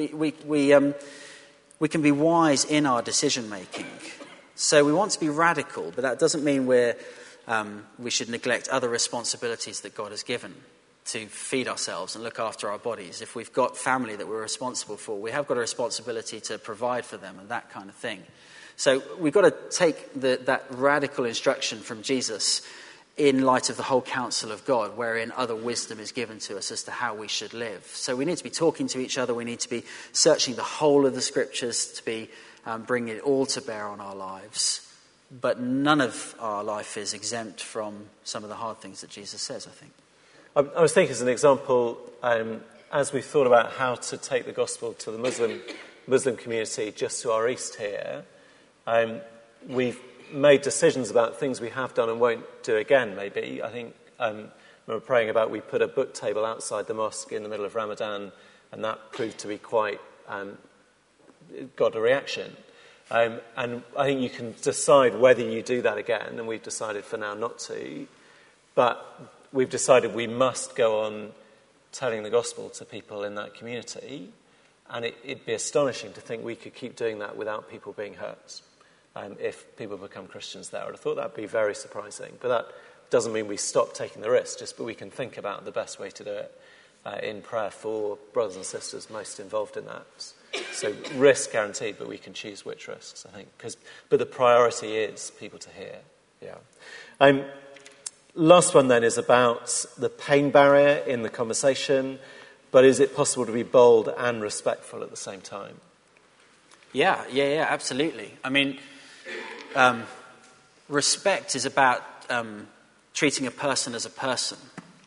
can be wise in our decision making. So we want to be radical, but that doesn't mean we should neglect other responsibilities that God has given to feed ourselves and look after our bodies. If we've got family that we're responsible for, we have got a responsibility to provide for them and that kind of thing. So we've got to take that radical instruction from Jesus in light of the whole counsel of God, wherein other wisdom is given to us as to how we should live. So we need to be talking to each other. We need to be searching the whole of the scriptures to be bringing it all to bear on our lives. But none of our life is exempt from some of the hard things that Jesus says, I think. I was thinking as an example, as we've thought about how to take the gospel to the Muslim community just to our east here, we've made decisions about things we have done and won't do again, maybe. I think we were praying about, we put a book table outside the mosque in the middle of Ramadan, and that proved to be quite, got a reaction. And I think you can decide whether you do that again, and we've decided for now not to. But we've decided we must go on telling the gospel to people in that community, and it'd be astonishing to think we could keep doing that without people being hurt. If people become Christians there. I thought that'd be very surprising. But that doesn't mean we stop taking the risk, but we can think about the best way to do it in prayer for brothers and sisters most involved in that. So risk guaranteed, but we can choose which risks, I think. But the priority is people to hear. Yeah. Last one then is about the pain barrier in the conversation, but is it possible to be bold and respectful at the same time? Yeah, absolutely. I mean, respect is about treating a person as a person.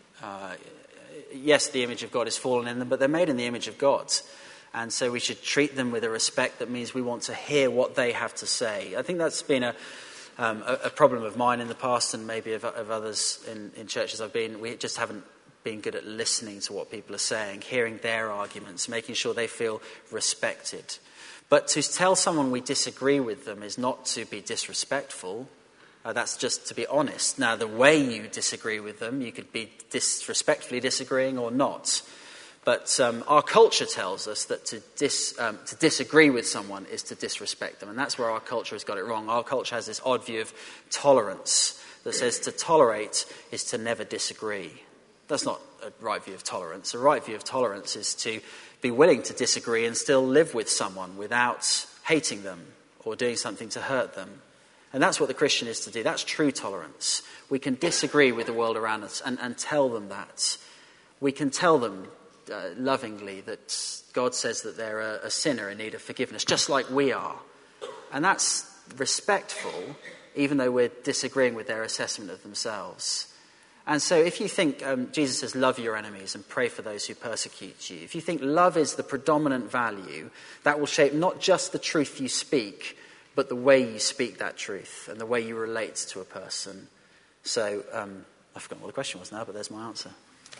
Yes, the image of God is fallen in them, but they're made in the image of God. And so we should treat them with a respect that means we want to hear what they have to say. I think that's been a problem of mine in the past, and maybe of others in churches I've been. We just haven't been good at listening to what people are saying, hearing their arguments, making sure they feel respected. But to tell someone we disagree with them is not to be disrespectful. That's just to be honest. Now, the way you disagree with them, you could be disrespectfully disagreeing or not. But our culture tells us that to disagree with someone is to disrespect them. And that's where our culture has got it wrong. Our culture has this odd view of tolerance that says to tolerate is to never disagree. That's not a right view of tolerance. A right view of tolerance is to be willing to disagree and still live with someone without hating them or doing something to hurt them. And that's what the Christian is to do. That's true tolerance. We can disagree with the world around us and tell them that. We can tell them lovingly that God says that they're a sinner in need of forgiveness, just like we are. And that's respectful, even though we're disagreeing with their assessment of themselves. And so if you think Jesus says, love your enemies and pray for those who persecute you, if you think love is the predominant value, that will shape not just the truth you speak, but the way you speak that truth and the way you relate to a person. So I've forgotten what the question was now, but there's my answer.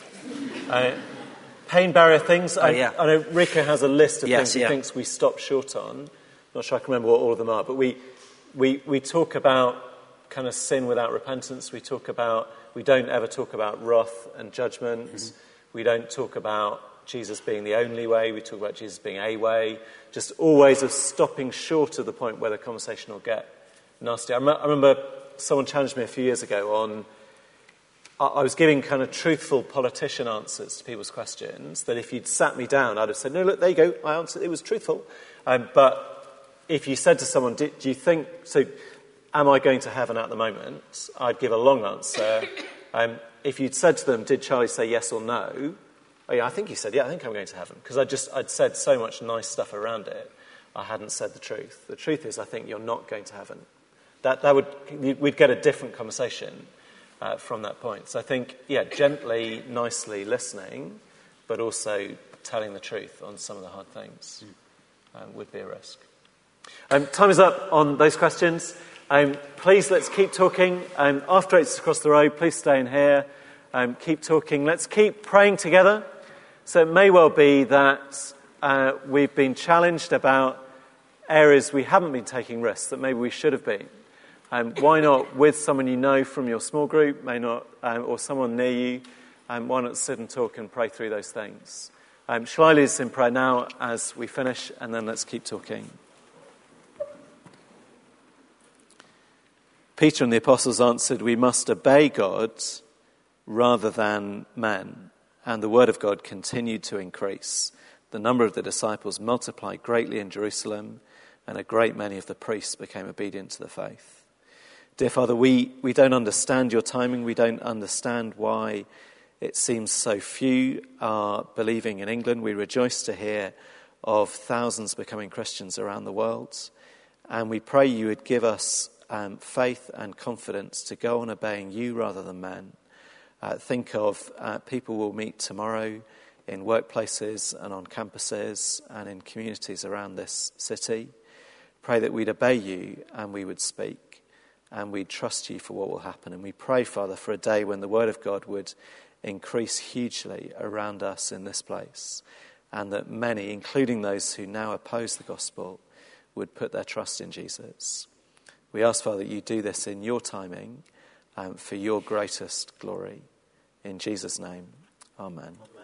Pain barrier things. I know Rico has a list of things he yeah. thinks we stop short on. Not sure I can remember what all of them are, but we talk about kind of sin without repentance. We don't ever talk about wrath and judgment. Mm-hmm. We don't talk about Jesus being the only way. We talk about Jesus being a way. Just always of stopping short of the point where the conversation will get nasty. I remember someone challenged me a few years ago on, I was giving kind of truthful politician answers to people's questions, that if you'd sat me down, I'd have said, no, look, there you go, I answered, it was truthful. But if you said to someone, do you think, so am I going to heaven at the moment? I'd give a long answer. If you'd said to them, did Charlie say yes or no? Oh yeah, I think he said, yeah, I think I'm going to heaven. Because I'd said so much nice stuff around it, I hadn't said the truth. The truth is, I think you're not going to heaven. We'd get a different conversation from that point. So I think, gently, nicely listening, but also telling the truth on some of the hard things would be a risk. Time is up on those questions. Please, let's keep talking. After it's across the road, please stay in here. Keep talking. Let's keep praying together. So it may well be that we've been challenged about areas we haven't been taking risks that maybe we should have been. Why not with someone you know from your small group, or someone near you, why not sit and talk and pray through those things? Shall I lead us in prayer now as we finish, and then let's keep talking. Peter and the apostles answered, we must obey God rather than men. And the word of God continued to increase. The number of the disciples multiplied greatly in Jerusalem, and a great many of the priests became obedient to the faith. Dear Father, we don't understand your timing. We don't understand why it seems so few are believing in England. We rejoice to hear of thousands becoming Christians around the world. And we pray you would give us faith and confidence to go on obeying you rather than men. Think of people we'll meet tomorrow in workplaces and on campuses and in communities around this city. Pray that we'd obey you and we would speak and we'd trust you for what will happen. And we pray, Father, for a day when the word of God would increase hugely around us in this place, and that many, including those who now oppose the gospel, would put their trust in Jesus. We ask, Father, that you do this in your timing for your greatest glory. In Jesus' name, amen.